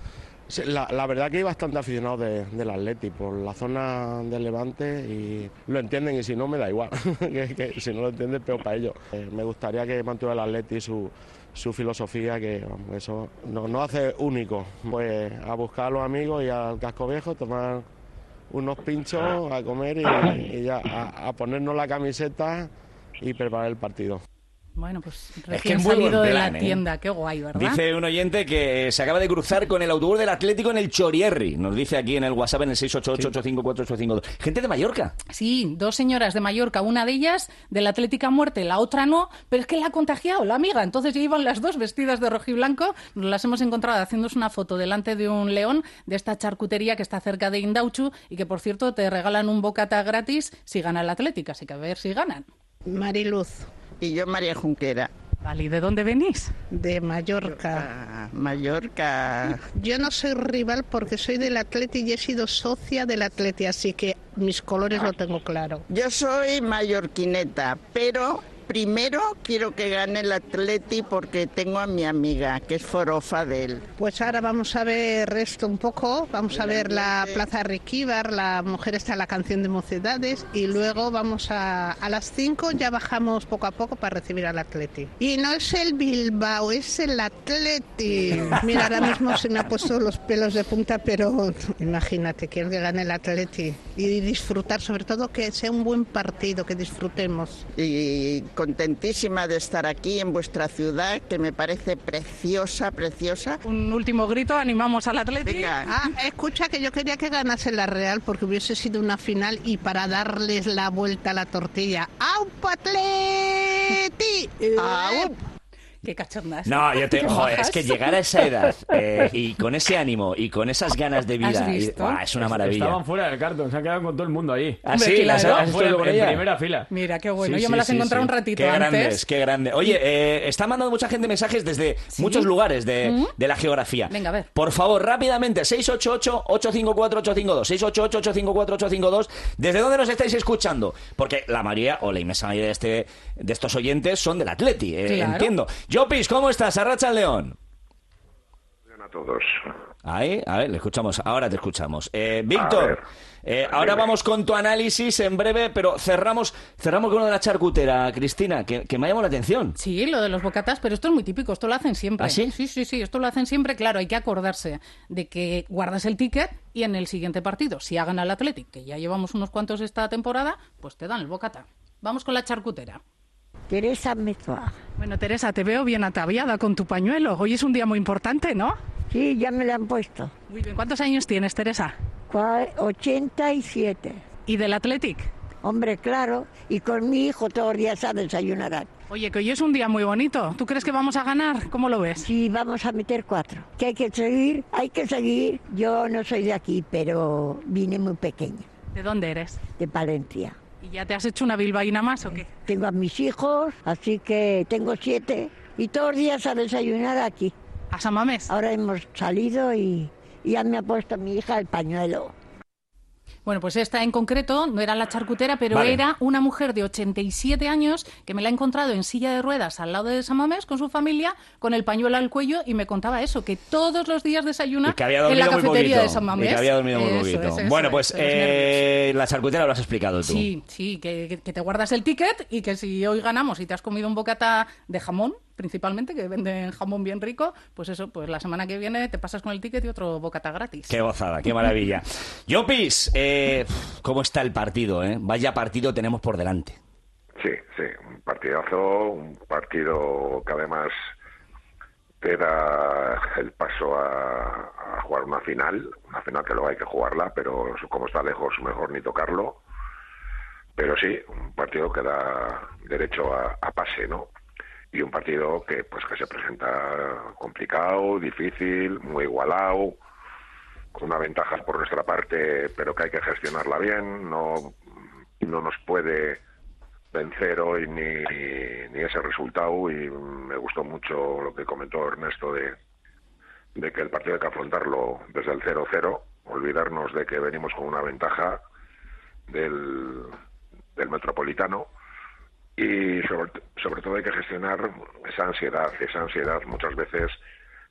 Sí, la, la verdad que hay bastante aficionados de, del Atleti por la zona del Levante y lo entienden, y si no me da igual, que, que si no lo entienden peor para ellos. Eh, me gustaría que mantuviera el Atleti su, su filosofía, que vamos, eso nos no hace único. Pues a buscar a los amigos y al casco viejo, tomar unos pinchos, a comer y, y ya a, a ponernos la camiseta y preparar el partido. Bueno, pues Es recién que muy salido buen de plan, la ¿eh? tienda, qué guay, ¿verdad? Dice un oyente que se acaba de cruzar con el autobús del Atlético en el Chorierri. Nos dice aquí en el WhatsApp en el seis ocho ocho, ocho cinco cuatro, ocho cinco dos. Gente de Mallorca. Sí, dos señoras de Mallorca, una de ellas de la Atlética Muerte, la otra no, pero es que la ha contagiado la amiga, entonces ya iban las dos vestidas de rojiblanco, nos las hemos encontrado haciéndose una foto delante de un león de esta charcutería que está cerca de Indauchu y que, por cierto, te regalan un bocata gratis si gana el Atlético, así que a ver si ganan. Mariluz. Y yo María Junquera. Vale, ¿y de dónde venís? De Mallorca. Mallorca. Yo no soy rival porque soy del Atleti y he sido socia del Atleti, así que mis colores lo tengo claro. Yo soy mallorquineta, pero primero quiero que gane el Atleti porque tengo a mi amiga, que es forofa de él. Pues ahora vamos a ver esto un poco, vamos a ver la Plaza Riquíbar, la mujer está en la canción de Mocedades, y luego vamos a, a las cinco ya bajamos poco a poco para recibir al Atleti. Y no es el Bilbao, es el Atleti. Mira, ahora mismo se me ha puesto los pelos de punta, pero imagínate, quiero que gane el Atleti y disfrutar, sobre todo que sea un buen partido, que disfrutemos. Y contentísima de estar aquí en vuestra ciudad, que me parece preciosa, preciosa. Un último grito, animamos al Atleti. Venga. Ah, escucha, que yo quería que ganase la Real porque hubiese sido una final y para darles la vuelta a la tortilla. ¡Aup, Atleti! ¡Aup! Qué cachondas. No, yo te, Qué joder, majas. es que llegar a esa edad eh, y con ese ánimo y con esas ganas de vida, ¿Has y- visto? buah, es una maravilla. Estaban fuera del cartón, se han quedado con todo el mundo allí. ¿Ah, sí? ¿Las has- has fuera estado con en ella? primera fila. Mira, qué bueno. Sí, Yo me sí, las he sí, encontrado sí. un ratito Qué antes. grandes, qué grande. Oye, eh, está mandando mucha gente mensajes desde muchos lugares de, ¿Mm? de la geografía. Venga, a ver. Por favor, rápidamente, seis ocho ocho, ocho cinco cuatro, ocho cinco dos, seis ocho ocho, ocho cinco cuatro, ocho cinco dos. ¿Desde dónde nos estáis escuchando? Porque la mayoría, o la inmensa mayoría de, este, de estos oyentes son del Atleti, eh, Claro. entiendo. Jopis, ¿cómo estás? Arracha el León. A todos. Ahí, a ver, le escuchamos, ahora te escuchamos. Eh, A Víctor, ver, eh, ahora dime. vamos con tu análisis en breve, pero cerramos cerramos con lo de la charcutera, Cristina, que, que me ha llamado la atención. Sí, lo de los bocatas, pero esto es muy típico, esto lo hacen siempre. ¿Ah, sí? Sí, sí, sí, esto lo hacen siempre. Claro, hay que acordarse de que guardas el ticket y en el siguiente partido, si hagan al Athletic, que ya llevamos unos cuantos esta temporada, pues te dan el bocata. Vamos con la charcutera. Teresa Mezua. Bueno, Teresa, te veo bien ataviada con tu pañuelo. Hoy es un día muy importante, ¿no? Sí, ya me la han puesto. Muy bien. ¿Cuántos años tienes, Teresa? Cua- ochenta y siete. ¿Y del Athletic? Hombre, claro. Y con mi hijo todos los días a desayunar aquí. Oye, que hoy es un día muy bonito. ¿Tú crees que vamos a ganar? ¿Cómo lo ves? Sí, vamos a meter cuatro. Que hay que seguir, hay que seguir. Yo no soy de aquí, pero vine muy pequeña. ¿De dónde eres? De Palencia. ¿Y ya te has hecho una bilbaína más o qué? Tengo a mis hijos, así que tengo siete. Y todos los días a desayunar aquí. ¿A San Mamés? Ahora hemos salido y, y ya me ha puesto mi hija el pañuelo. Bueno, pues esta en concreto no era la charcutera, pero Vale. era una mujer de ochenta y siete años que me la he encontrado en silla de ruedas al lado de San Mamés con su familia, con el pañuelo al cuello, y me contaba eso, que todos los días desayuna Y que había en dormido la muy cafetería poquito. de San Mamés. Y que había dormido muy Eso poquito. es, eso bueno, es, pues de los eh, la charcutera lo has explicado tú. Sí, sí, que, que te guardas el ticket y que si hoy ganamos y te has comido un bocata de jamón, principalmente, que venden jamón bien rico, pues eso, pues la semana que viene te pasas con el ticket y otro bocata gratis. Qué gozada, qué maravilla. Jopis, eh, ¿cómo está el partido? Eh? Vaya partido tenemos por delante. Sí, sí, un partidazo, un partido que además te da el paso a, a jugar una final, una final que luego hay que jugarla, pero como está lejos, mejor ni tocarlo. Pero sí, un partido que da derecho a, a pase, ¿no? Y un partido que pues que se presenta complicado, difícil, muy igualado, con una ventaja por nuestra parte, pero que hay que gestionarla bien. No, no nos puede vencer hoy ni, ni ese resultado, y me gustó mucho lo que comentó Ernesto de, de que el partido hay que afrontarlo desde el cero cero, olvidarnos de que venimos con una ventaja del, del Metropolitano. Y sobre, sobre todo hay que gestionar esa ansiedad, esa ansiedad muchas veces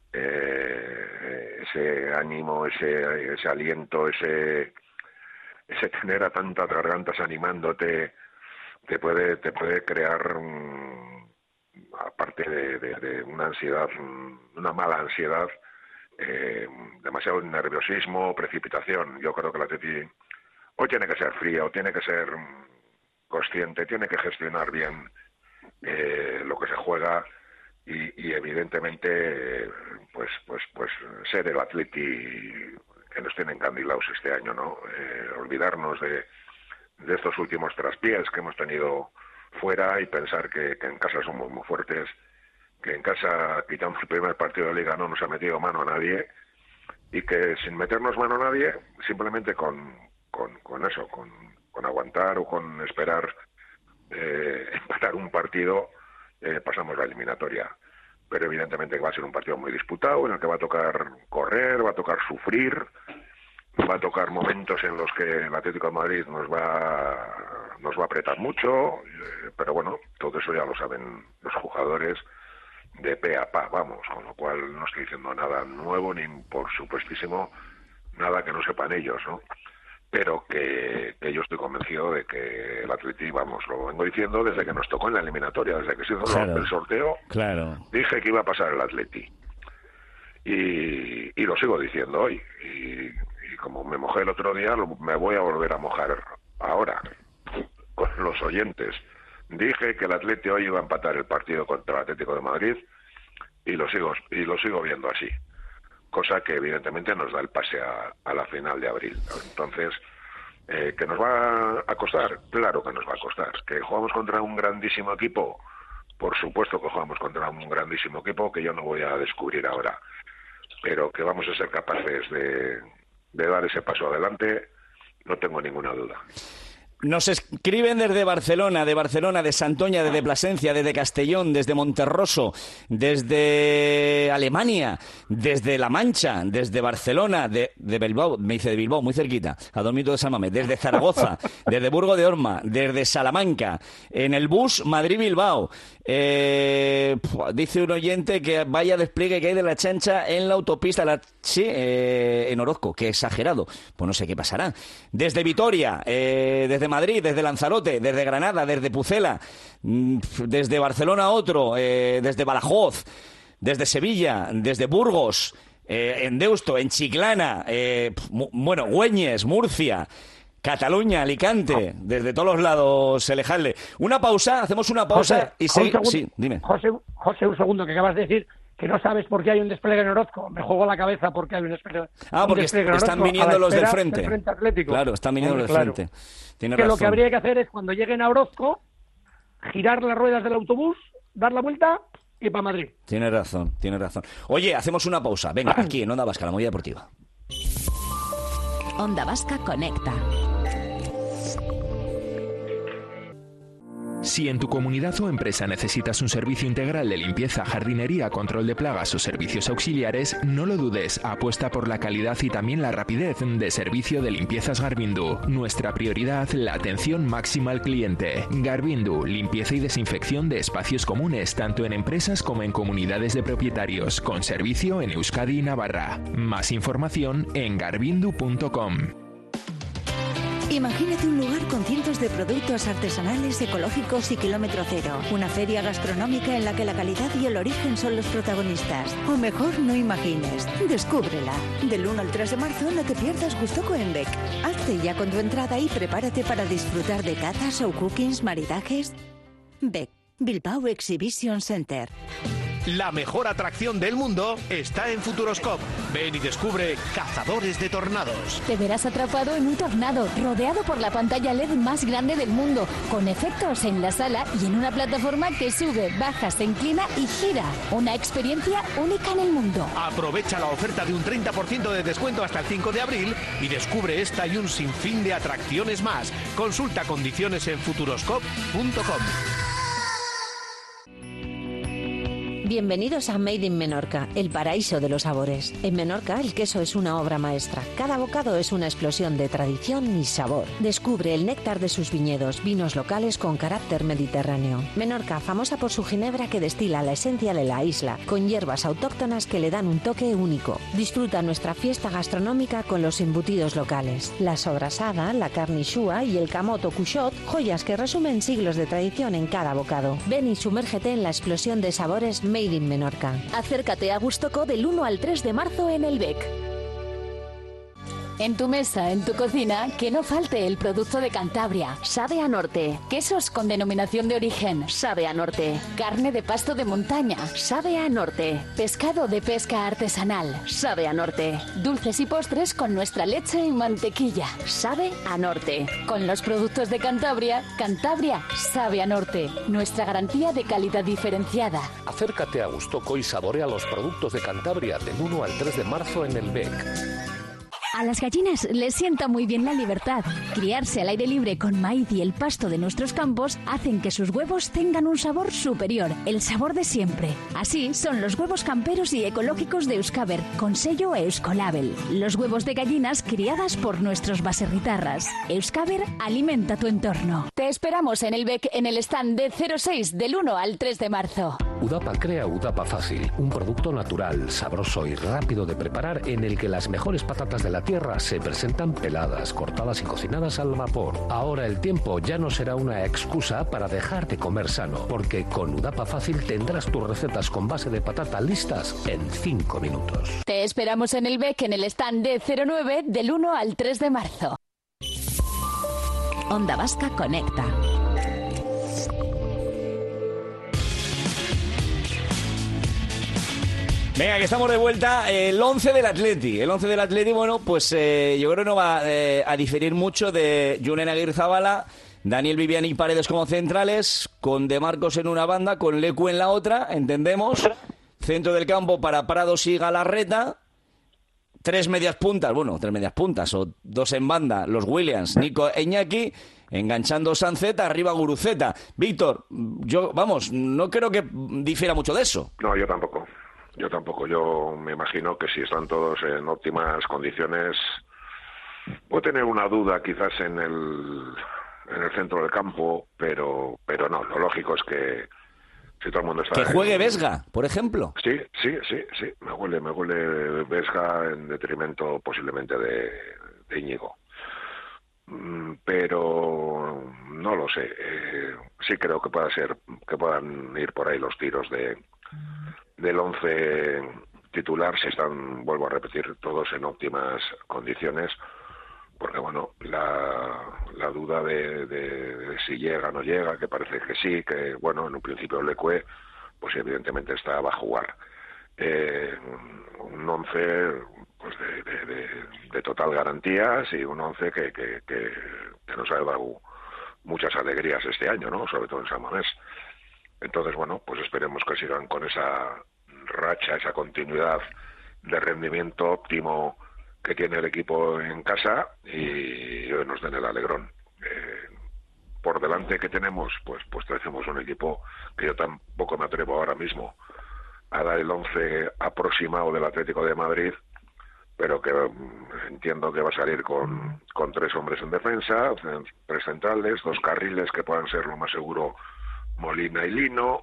eh, ese ánimo, ese, ese aliento, ese, ese tener a tantas gargantas animándote, te puede, te puede crear, um, aparte de, de, de una ansiedad, una mala ansiedad, eh, demasiado nerviosismo, precipitación. Yo creo que el Atleti hoy tiene que ser frío, tiene que ser consciente, tiene que gestionar bien eh, lo que se juega y, y evidentemente pues pues pues ser el Atleti que nos tiene encandilados este año, ¿no? Eh, olvidarnos de, de estos últimos traspiés que hemos tenido fuera y pensar que, que en casa somos muy fuertes, que en casa quitamos el primer partido de Liga, no nos ha metido mano a nadie y que sin meternos mano a nadie, simplemente con, con, con eso, con, con aguantar o con esperar eh, empatar un partido, eh, pasamos la eliminatoria. Pero evidentemente va a ser un partido muy disputado, en el que va a tocar correr, va a tocar sufrir, va a tocar momentos en los que el Atlético de Madrid nos va, nos va a apretar mucho, eh, pero bueno, todo eso ya lo saben los jugadores de pe a pa, vamos, con lo cual no estoy diciendo nada nuevo, ni por supuestísimo nada que no sepan ellos, ¿no? Pero que, que yo estoy convencido de que el Atleti, vamos, lo vengo diciendo desde que nos tocó en la eliminatoria, desde que se hizo claro, el sorteo, claro. Dije que iba a pasar el Atleti. Y, y lo sigo diciendo hoy. Y, y como me mojé el otro día, lo, me voy a volver a mojar ahora, con los oyentes. Dije que el Atleti hoy iba a empatar el partido contra el Atlético de Madrid y lo sigo, y lo sigo viendo así. Cosa que evidentemente nos da el pase a, a la final de abril. Entonces, eh, ¿que nos va a costar? Claro que nos va a costar. ¿Que jugamos contra un grandísimo equipo? Por supuesto que jugamos contra un grandísimo equipo que yo no voy a descubrir ahora. Pero que vamos a ser capaces de, de dar ese paso adelante, no tengo ninguna duda. Nos escriben desde Barcelona, de Barcelona, de Santoña, desde Plasencia, desde Castellón, desde Monterroso, desde Alemania, desde La Mancha, desde Barcelona, de, de Bilbao, me dice de Bilbao, muy cerquita, a dos minutos de San Mamés, desde Zaragoza, desde Burgo de Orma, desde Salamanca, en el bus Madrid-Bilbao. Eh, dice un oyente que vaya despliegue que hay de la chancha en la autopista, la, sí, eh, en Orozco, que exagerado, pues no sé qué pasará. Desde Vitoria, eh, desde Madrid, desde Lanzarote, desde Granada, desde Pucela, desde Barcelona otro, eh, desde Badajoz, desde Sevilla, desde Burgos, eh, en Deusto, en Chiclana, eh, bueno, Güeñes, Murcia, Cataluña, Alicante, desde todos los lados, Elejalde. Una pausa, hacemos una pausa José, y seguimos. Sí, dime. José, José, un segundo, que acabas de decir que no sabes por qué hay un despliegue en Orozco. Me juego la cabeza porque hay un despliegue. Ah, porque despliegue en están Orozco, viniendo los del frente. frente. Del frente Atlético. Claro, están viniendo Hombre, los del claro. frente. Tienes que razón. lo que habría que hacer es cuando lleguen a Orozco, girar las ruedas del autobús, dar la vuelta y para Madrid. Tienes razón, tienes razón. Oye, hacemos una pausa. Venga, aquí en Onda Vasca, la movida deportiva. Onda Vasca conecta. Si en tu comunidad o empresa necesitas un servicio integral de limpieza, jardinería, control de plagas o servicios auxiliares, no lo dudes, apuesta por la calidad y también la rapidez de servicio de limpiezas Garbindu. Nuestra prioridad, la atención máxima al cliente. Garbindu, limpieza y desinfección de espacios comunes, tanto en empresas como en comunidades de propietarios, con servicio en Euskadi y Navarra. Más información en garbindu punto com. Imagínate un lugar con cientos de productos artesanales, ecológicos y kilómetro cero. Una feria gastronómica en la que la calidad y el origen son los protagonistas. O mejor, no imagines. Descúbrela. Del uno al tres de marzo no te pierdas Gustoco en Beck. Hazte ya con tu entrada y prepárate para disfrutar de catas o cookings, maridajes. Beck, Bilbao Exhibition Center. La mejor atracción del mundo está en Futuroscope. Ven y descubre Cazadores de Tornados. Te verás atrapado en un tornado, rodeado por la pantalla L E D más grande del mundo, con efectos en la sala y en una plataforma que sube, baja, se inclina y gira. Una experiencia única en el mundo. Aprovecha la oferta de un treinta por ciento de descuento hasta el cinco de abril y descubre esta y un sinfín de atracciones más. Consulta condiciones en futuroscope punto com. Bienvenidos a Made in Menorca, el paraíso de los sabores. En Menorca el queso es una obra maestra. Cada bocado es una explosión de tradición y sabor. Descubre el néctar de sus viñedos, vinos locales con carácter mediterráneo. Menorca, famosa por su ginebra que destila la esencia de la isla, con hierbas autóctonas que le dan un toque único. Disfruta nuestra fiesta gastronómica con los embutidos locales. La sobrasada, la carnichúa y el camoto cuixot, joyas que resumen siglos de tradición en cada bocado. Ven y sumérgete en la explosión de sabores Made in Menorca. Acércate a Gustoco del uno al tres de marzo en el B E C. En tu mesa, en tu cocina, que no falte el producto de Cantabria. Sabe a norte. Quesos con denominación de origen. Sabe a norte. Carne de pasto de montaña. Sabe a norte. Pescado de pesca artesanal. Sabe a norte. Dulces y postres con nuestra leche y mantequilla. Sabe a norte. Con los productos de Cantabria, Cantabria sabe a norte. Nuestra garantía de calidad diferenciada. Acércate a Gustoco y saborea los productos de Cantabria del uno al tres de marzo en el B E C. A las gallinas les sienta muy bien la libertad. Criarse al aire libre con maíz y el pasto de nuestros campos hacen que sus huevos tengan un sabor superior, el sabor de siempre. Así son los huevos camperos y ecológicos de Euskaber, con sello Euskolabel. Los huevos de gallinas criadas por nuestros baserritarras. Euskaber alimenta tu entorno. Te esperamos en el B E C en el stand de cero seis del uno al tres de marzo. Udapa crea Udapa Fácil, un producto natural, sabroso y rápido de preparar en el que las mejores patatas de la tierra se presentan peladas, cortadas y cocinadas al vapor. Ahora el tiempo ya no será una excusa para dejar de comer sano, porque con Udapa Fácil tendrás tus recetas con base de patata listas en cinco minutos. Te esperamos en el B E C en el stand de cero nueve del uno al tres de marzo. Onda Vasca Conecta. Venga, que estamos de vuelta. El once del Atleti. El once del Atleti, bueno, pues eh, yo creo que no va eh, a diferir mucho de Julen Aguirrezabala, Daniel Viviani y Paredes como centrales, con De Marcos en una banda, con Lecu en la otra, entendemos. Centro del campo para Prados y Galarreta. Tres medias puntas, bueno, tres medias puntas, o dos en banda, los Williams, Nico e Iñaki, enganchando Sancet, arriba Guruceta. Víctor, yo, vamos, no creo que difiera mucho de eso. No, yo tampoco. Yo tampoco, yo me imagino que si están todos en óptimas condiciones, puedo tener una duda quizás en el, en el centro del campo, pero pero no, lo lógico es que si todo el mundo está... Que juegue en... Vesga, por ejemplo. Sí, sí, sí, sí, me huele, me huele Vesga en detrimento posiblemente de, de Íñigo. Pero no lo sé, eh, sí creo que pueda ser, que puedan ir por ahí los tiros de... del once titular, si están, vuelvo a repetir, todos en óptimas condiciones, porque bueno, la, la duda de, de, de si llega o no llega, que parece que sí, que bueno, en un principio Leque, pues evidentemente está, va a jugar. Eh, un once pues de, de, de, de total garantías y un once que, que, que, que nos ha dado muchas alegrías este año, ¿no? Sobre todo en San Mamés. Entonces, bueno, pues esperemos que sigan con esa racha, esa continuidad de rendimiento óptimo que tiene el equipo en casa y hoy nos den el alegrón. Eh, por delante que tenemos, pues pues tenemos un equipo que yo tampoco me atrevo ahora mismo a dar el once aproximado del Atlético de Madrid, pero que um, entiendo que va a salir con, con tres hombres en defensa, tres centrales, dos carriles que puedan ser lo más seguro Molina y Lino,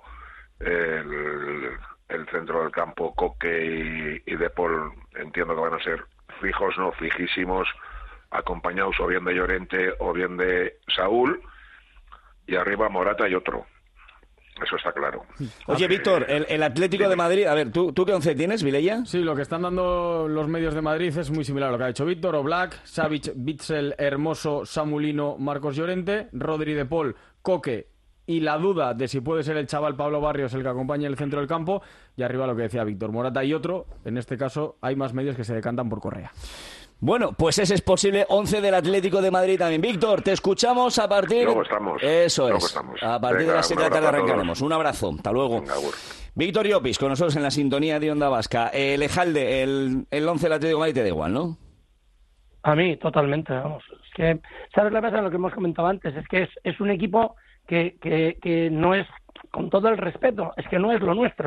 el, el centro del campo Coque y, y De Paul entiendo que van a ser fijos, no fijísimos, acompañados o bien de Llorente o bien de Saúl, y arriba Morata y otro. Eso está claro. Oye, Víctor, el, el Atlético de Madrid, a ver, ¿tú, ¿tú qué once tienes, Vilella? Sí, lo que están dando los medios de Madrid es muy similar a lo que ha dicho Víctor: Oblak, Savic, Bitzel, Hermoso, Samulino, Marcos Llorente, Rodri, De Paul, Coque, y la duda de si puede ser el chaval Pablo Barrios el que acompañe el centro del campo, y arriba lo que decía Víctor, Morata y otro. En este caso hay más medios que se decantan por Correa. Bueno, pues ese es posible once del Atlético de Madrid también. Víctor, te escuchamos a partir... Luego estamos. Eso Luego es. Estamos. A partir Venga, de las siete de la tarde arrancaremos. Un abrazo. Hasta luego. Venga, Víctor Llopis, con nosotros en la sintonía de Onda Vasca. Eh, Lejalde, el, el once del Atlético de Madrid te da igual, ¿no? A mí, totalmente, vamos. Es que, ¿sabes la cosa? Lo que hemos comentado antes, es que es, es un equipo que, que, que no es, con todo el respeto, es que no es lo nuestro.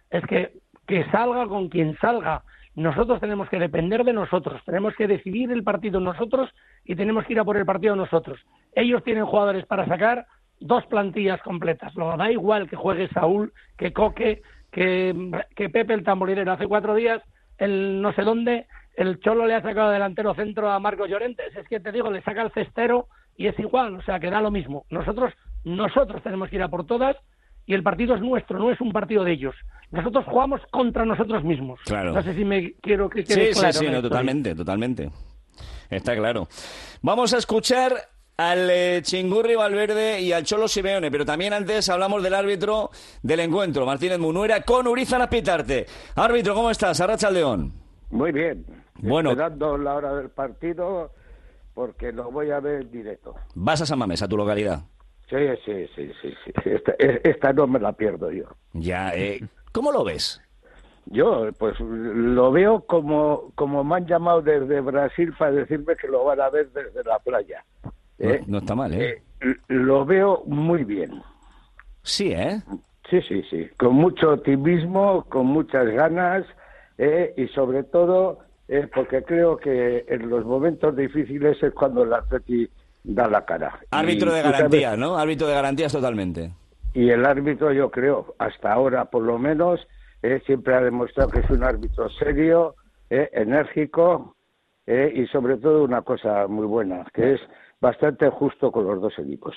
es que que salga con quien salga. Nosotros tenemos que depender de nosotros, tenemos que decidir el partido nosotros y tenemos que ir a por el partido nosotros. Ellos tienen jugadores para sacar dos plantillas completas. Lo da igual que juegue Saúl, que Coque, que, que Pepe el tamborilero. Hace cuatro días, el no sé dónde, el Cholo le ha sacado delantero centro a Marcos Llorentes. Es que te digo, le saca el cestero y es igual, o sea, que da lo mismo. Nosotros, nosotros tenemos que ir a por todas y el partido es nuestro, no es un partido de ellos. Nosotros jugamos contra nosotros mismos. Claro. No sé si me quiero que quede sí, claro. Sí, sí, no, totalmente, totalmente. Está claro. Vamos a escuchar al eh, Chingurri Valverde y al Cholo Simeone, pero también antes hablamos del árbitro del encuentro, Martínez Munuera, con Urizar Azpitarte. Árbitro, ¿cómo estás? Arratsaldeon. Muy bien. Bueno. Esperando la hora del partido porque lo voy a ver directo. Vas a San Mamés, a tu localidad. Sí, sí, sí, sí. sí. Esta, esta no me la pierdo yo. Ya, eh, ¿cómo lo ves? Yo, pues, lo veo como, como me han llamado desde Brasil para decirme que lo van a ver desde la playa. ¿eh? No, no está mal, ¿eh? ¿eh? Lo veo muy bien. Sí, ¿eh? Sí, sí, sí. Con mucho optimismo, con muchas ganas, ¿eh? Y sobre todo, eh, porque creo que en los momentos difíciles es cuando el Atleti da la cara. Árbitro y, de garantías, ¿no? Árbitro de garantías totalmente. Y el árbitro, yo creo, hasta ahora por lo menos, eh, siempre ha demostrado que es un árbitro serio, eh, enérgico eh, y sobre todo una cosa muy buena, que es bastante justo con los dos equipos.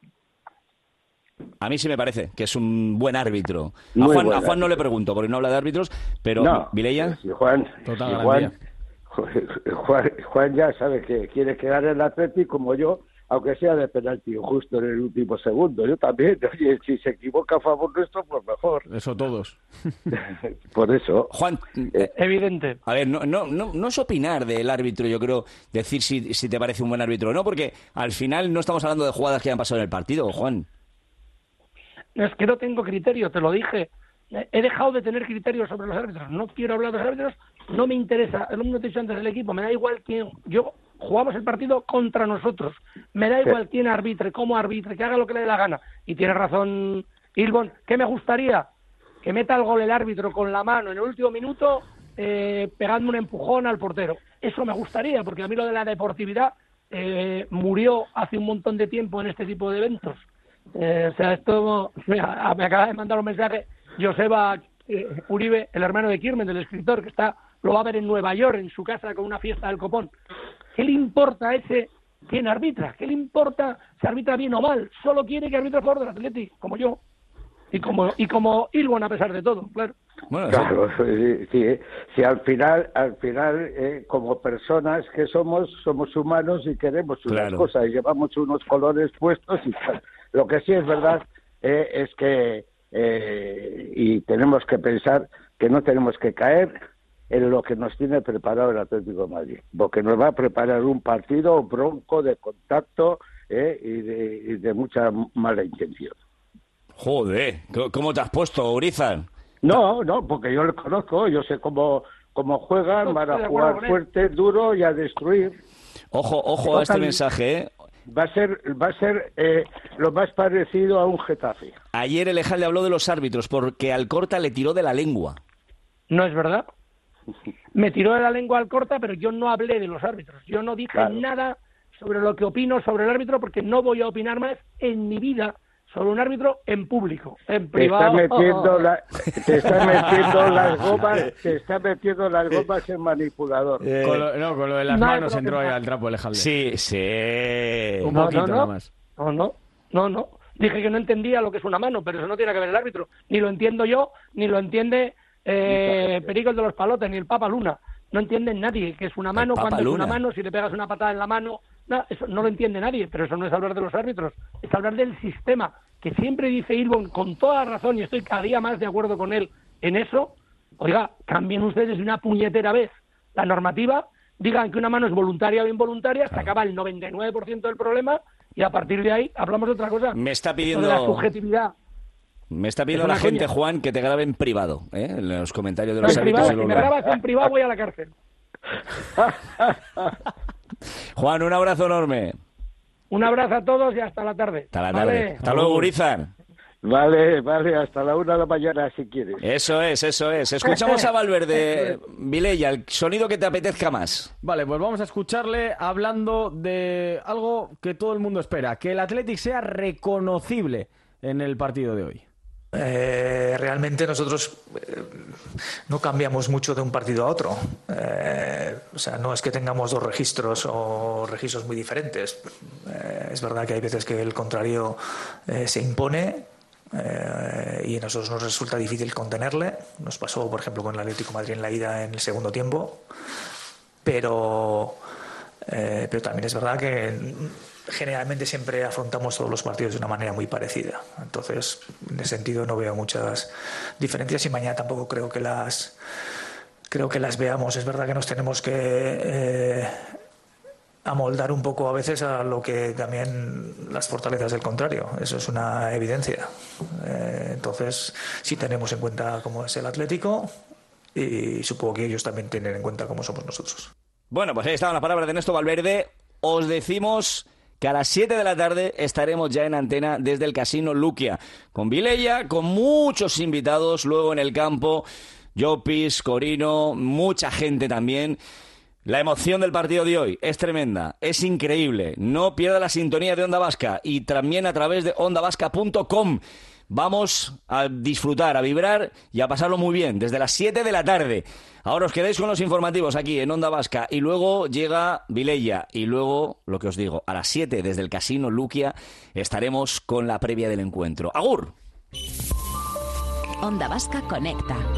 A mí sí me parece que es un buen árbitro. A Muy Juan, buen a Juan no árbitro. le pregunto porque no habla de árbitros, pero No, ¿Vileya? si Juan, Total si garantía. Juan, Juan, Juan ya sabe que quiere quedar en el Atleti como yo, aunque sea de penalti justo en el último segundo. Yo también, oye, si se equivoca a favor nuestro, pues mejor. Eso todos. Por eso. Juan, evidente. A ver, no, no, no, no es opinar del árbitro, yo creo, decir si, si te parece un buen árbitro o no, porque al final no estamos hablando de jugadas que han pasado en el partido, Juan. Es que no tengo criterio, te lo dije. He dejado de tener criterio sobre los árbitros. No quiero hablar de los árbitros, no me interesa. Es lo mismo que te he dicho antes del equipo. Me da igual quién. Yo jugamos el partido contra nosotros. Me da igual quién arbitre, cómo arbitre, que haga lo que le dé la gana. Y tiene razón Ilbon. ¿Qué me gustaría? Que meta el gol el árbitro con la mano en el último minuto, eh, pegando un empujón al portero. Eso me gustaría, porque a mí lo de la deportividad eh, murió hace un montón de tiempo en este tipo de eventos. Eh, o sea, esto mira, me acaba de mandar un mensaje Joseba eh, Uribe, el hermano de Kirmen, del escritor, que está lo va a ver en Nueva York, en su casa, con una fiesta del copón. ¿Qué le importa a ese quién arbitra? ¿Qué le importa si arbitra bien o mal? Solo quiere que arbitre a favor del Atleti, como yo. Y como y como Ilbon, a pesar de todo, claro. Bueno, claro, sí, sí, sí, al final, al final eh, como personas que somos, somos humanos y queremos unas Claro. cosas y llevamos unos colores puestos y tal. Lo que sí es verdad eh, es que, eh, y tenemos que pensar que no tenemos que caer en lo que nos tiene preparado el Atlético de Madrid, porque nos va a preparar un partido bronco de contacto eh, y, de, y de mucha mala intención. Joder, ¿cómo te has puesto, Urizar? No, no, porque yo le conozco, yo sé cómo, cómo juegan, No, van estoy a de jugar acuerdo con él. fuerte, duro y a destruir. Ojo, ojo a este Total- mensaje, ¿eh? Va a ser, va a ser eh, lo más parecido a un Getafe. Ayer el Ejal le habló de los árbitros porque Alcorta le tiró de la lengua. No es verdad. Me tiró de la lengua al corta, pero yo no hablé de los árbitros. Yo no dije Claro. nada sobre lo que opino sobre el árbitro, porque no voy a opinar más en mi vida sobre un árbitro en público, en Te privado. está metiendo, la, te está metiendo las gomas, te está metiendo las gomas en manipulador. Con lo, no, con lo de las No hay manos entró ahí problema. al trapo el Ejalde. Sí, sí. Un No, poquito no, no. nada más. No, no, no, no. Dije que no entendía lo que es una mano, pero eso no tiene que ver el árbitro. Ni lo entiendo yo, ni lo entiende eh, Perico el de los Palotes, ni el Papa Luna. No entiende nadie que es una mano, Papa cuando es Luna. una mano, si le pegas una patada en la mano. No, eso no lo entiende nadie, pero eso no es hablar de los árbitros, es hablar del sistema, que siempre dice Ilbon, con toda razón, y estoy cada día más de acuerdo con él en eso. Oiga, cambien ustedes de una puñetera vez la normativa, digan que una mano es voluntaria o involuntaria, se acaba el noventa y nueve por ciento del problema y a partir de ahí hablamos de otra cosa. Me está Eso de pidiendo... la subjetividad. Me está pidiendo Es la una gente, coña. Juan, que te grabe en privado, ¿eh? En los comentarios de En los árbitros. privado, del si me Olga. grabas en privado voy a la cárcel. Juan, un abrazo enorme. Un abrazo a todos y hasta la tarde. Hasta la Vale. tarde. Hasta luego, Urizar. Vale, vale, hasta la una de la mañana si quieres. Eso es, eso es. Escuchamos a Valverde, Vilella, el sonido que te apetezca más. Vale, pues vamos a escucharle hablando de algo que todo el mundo espera, que el Athletic sea reconocible en el partido de hoy. Eh, realmente nosotros eh, no cambiamos mucho de un partido a otro. Eh, o sea, no es que tengamos dos registros o registros muy diferentes. Eh, es verdad que hay veces que el contrario eh, se impone. Eh, y a nosotros nos resulta difícil contenerle. Nos pasó, por ejemplo, con el Atlético de Madrid en la ida en el segundo tiempo, pero, eh, pero también es verdad que generalmente siempre afrontamos todos los partidos de una manera muy parecida. Entonces, en ese sentido no veo muchas diferencias y mañana tampoco creo que las creo que las veamos. Es verdad que nos tenemos que eh, amoldar un poco a veces a lo que también las fortalezas del contrario. Eso es una evidencia. Eh, entonces, sí tenemos en cuenta cómo es el Atlético y supongo que ellos también tienen en cuenta cómo somos nosotros. Bueno, pues ahí estaban las palabras de Ernesto Valverde. Os decimos que a las siete de la tarde estaremos ya en antena desde el Casino Luquia, con Vilella, con muchos invitados, luego en el campo, Llopis, Corino, mucha gente también. La emoción del partido de hoy es tremenda, es increíble. No pierda la sintonía de Onda Vasca y también a través de onda vasca punto com. Vamos a disfrutar, a vibrar y a pasarlo muy bien desde las siete de la tarde. Ahora os quedáis con los informativos aquí en Onda Vasca y luego llega Vilella y luego, lo que os digo, a las siete desde el Casino Luquia estaremos con la previa del encuentro. ¡Agur! Onda Vasca conecta.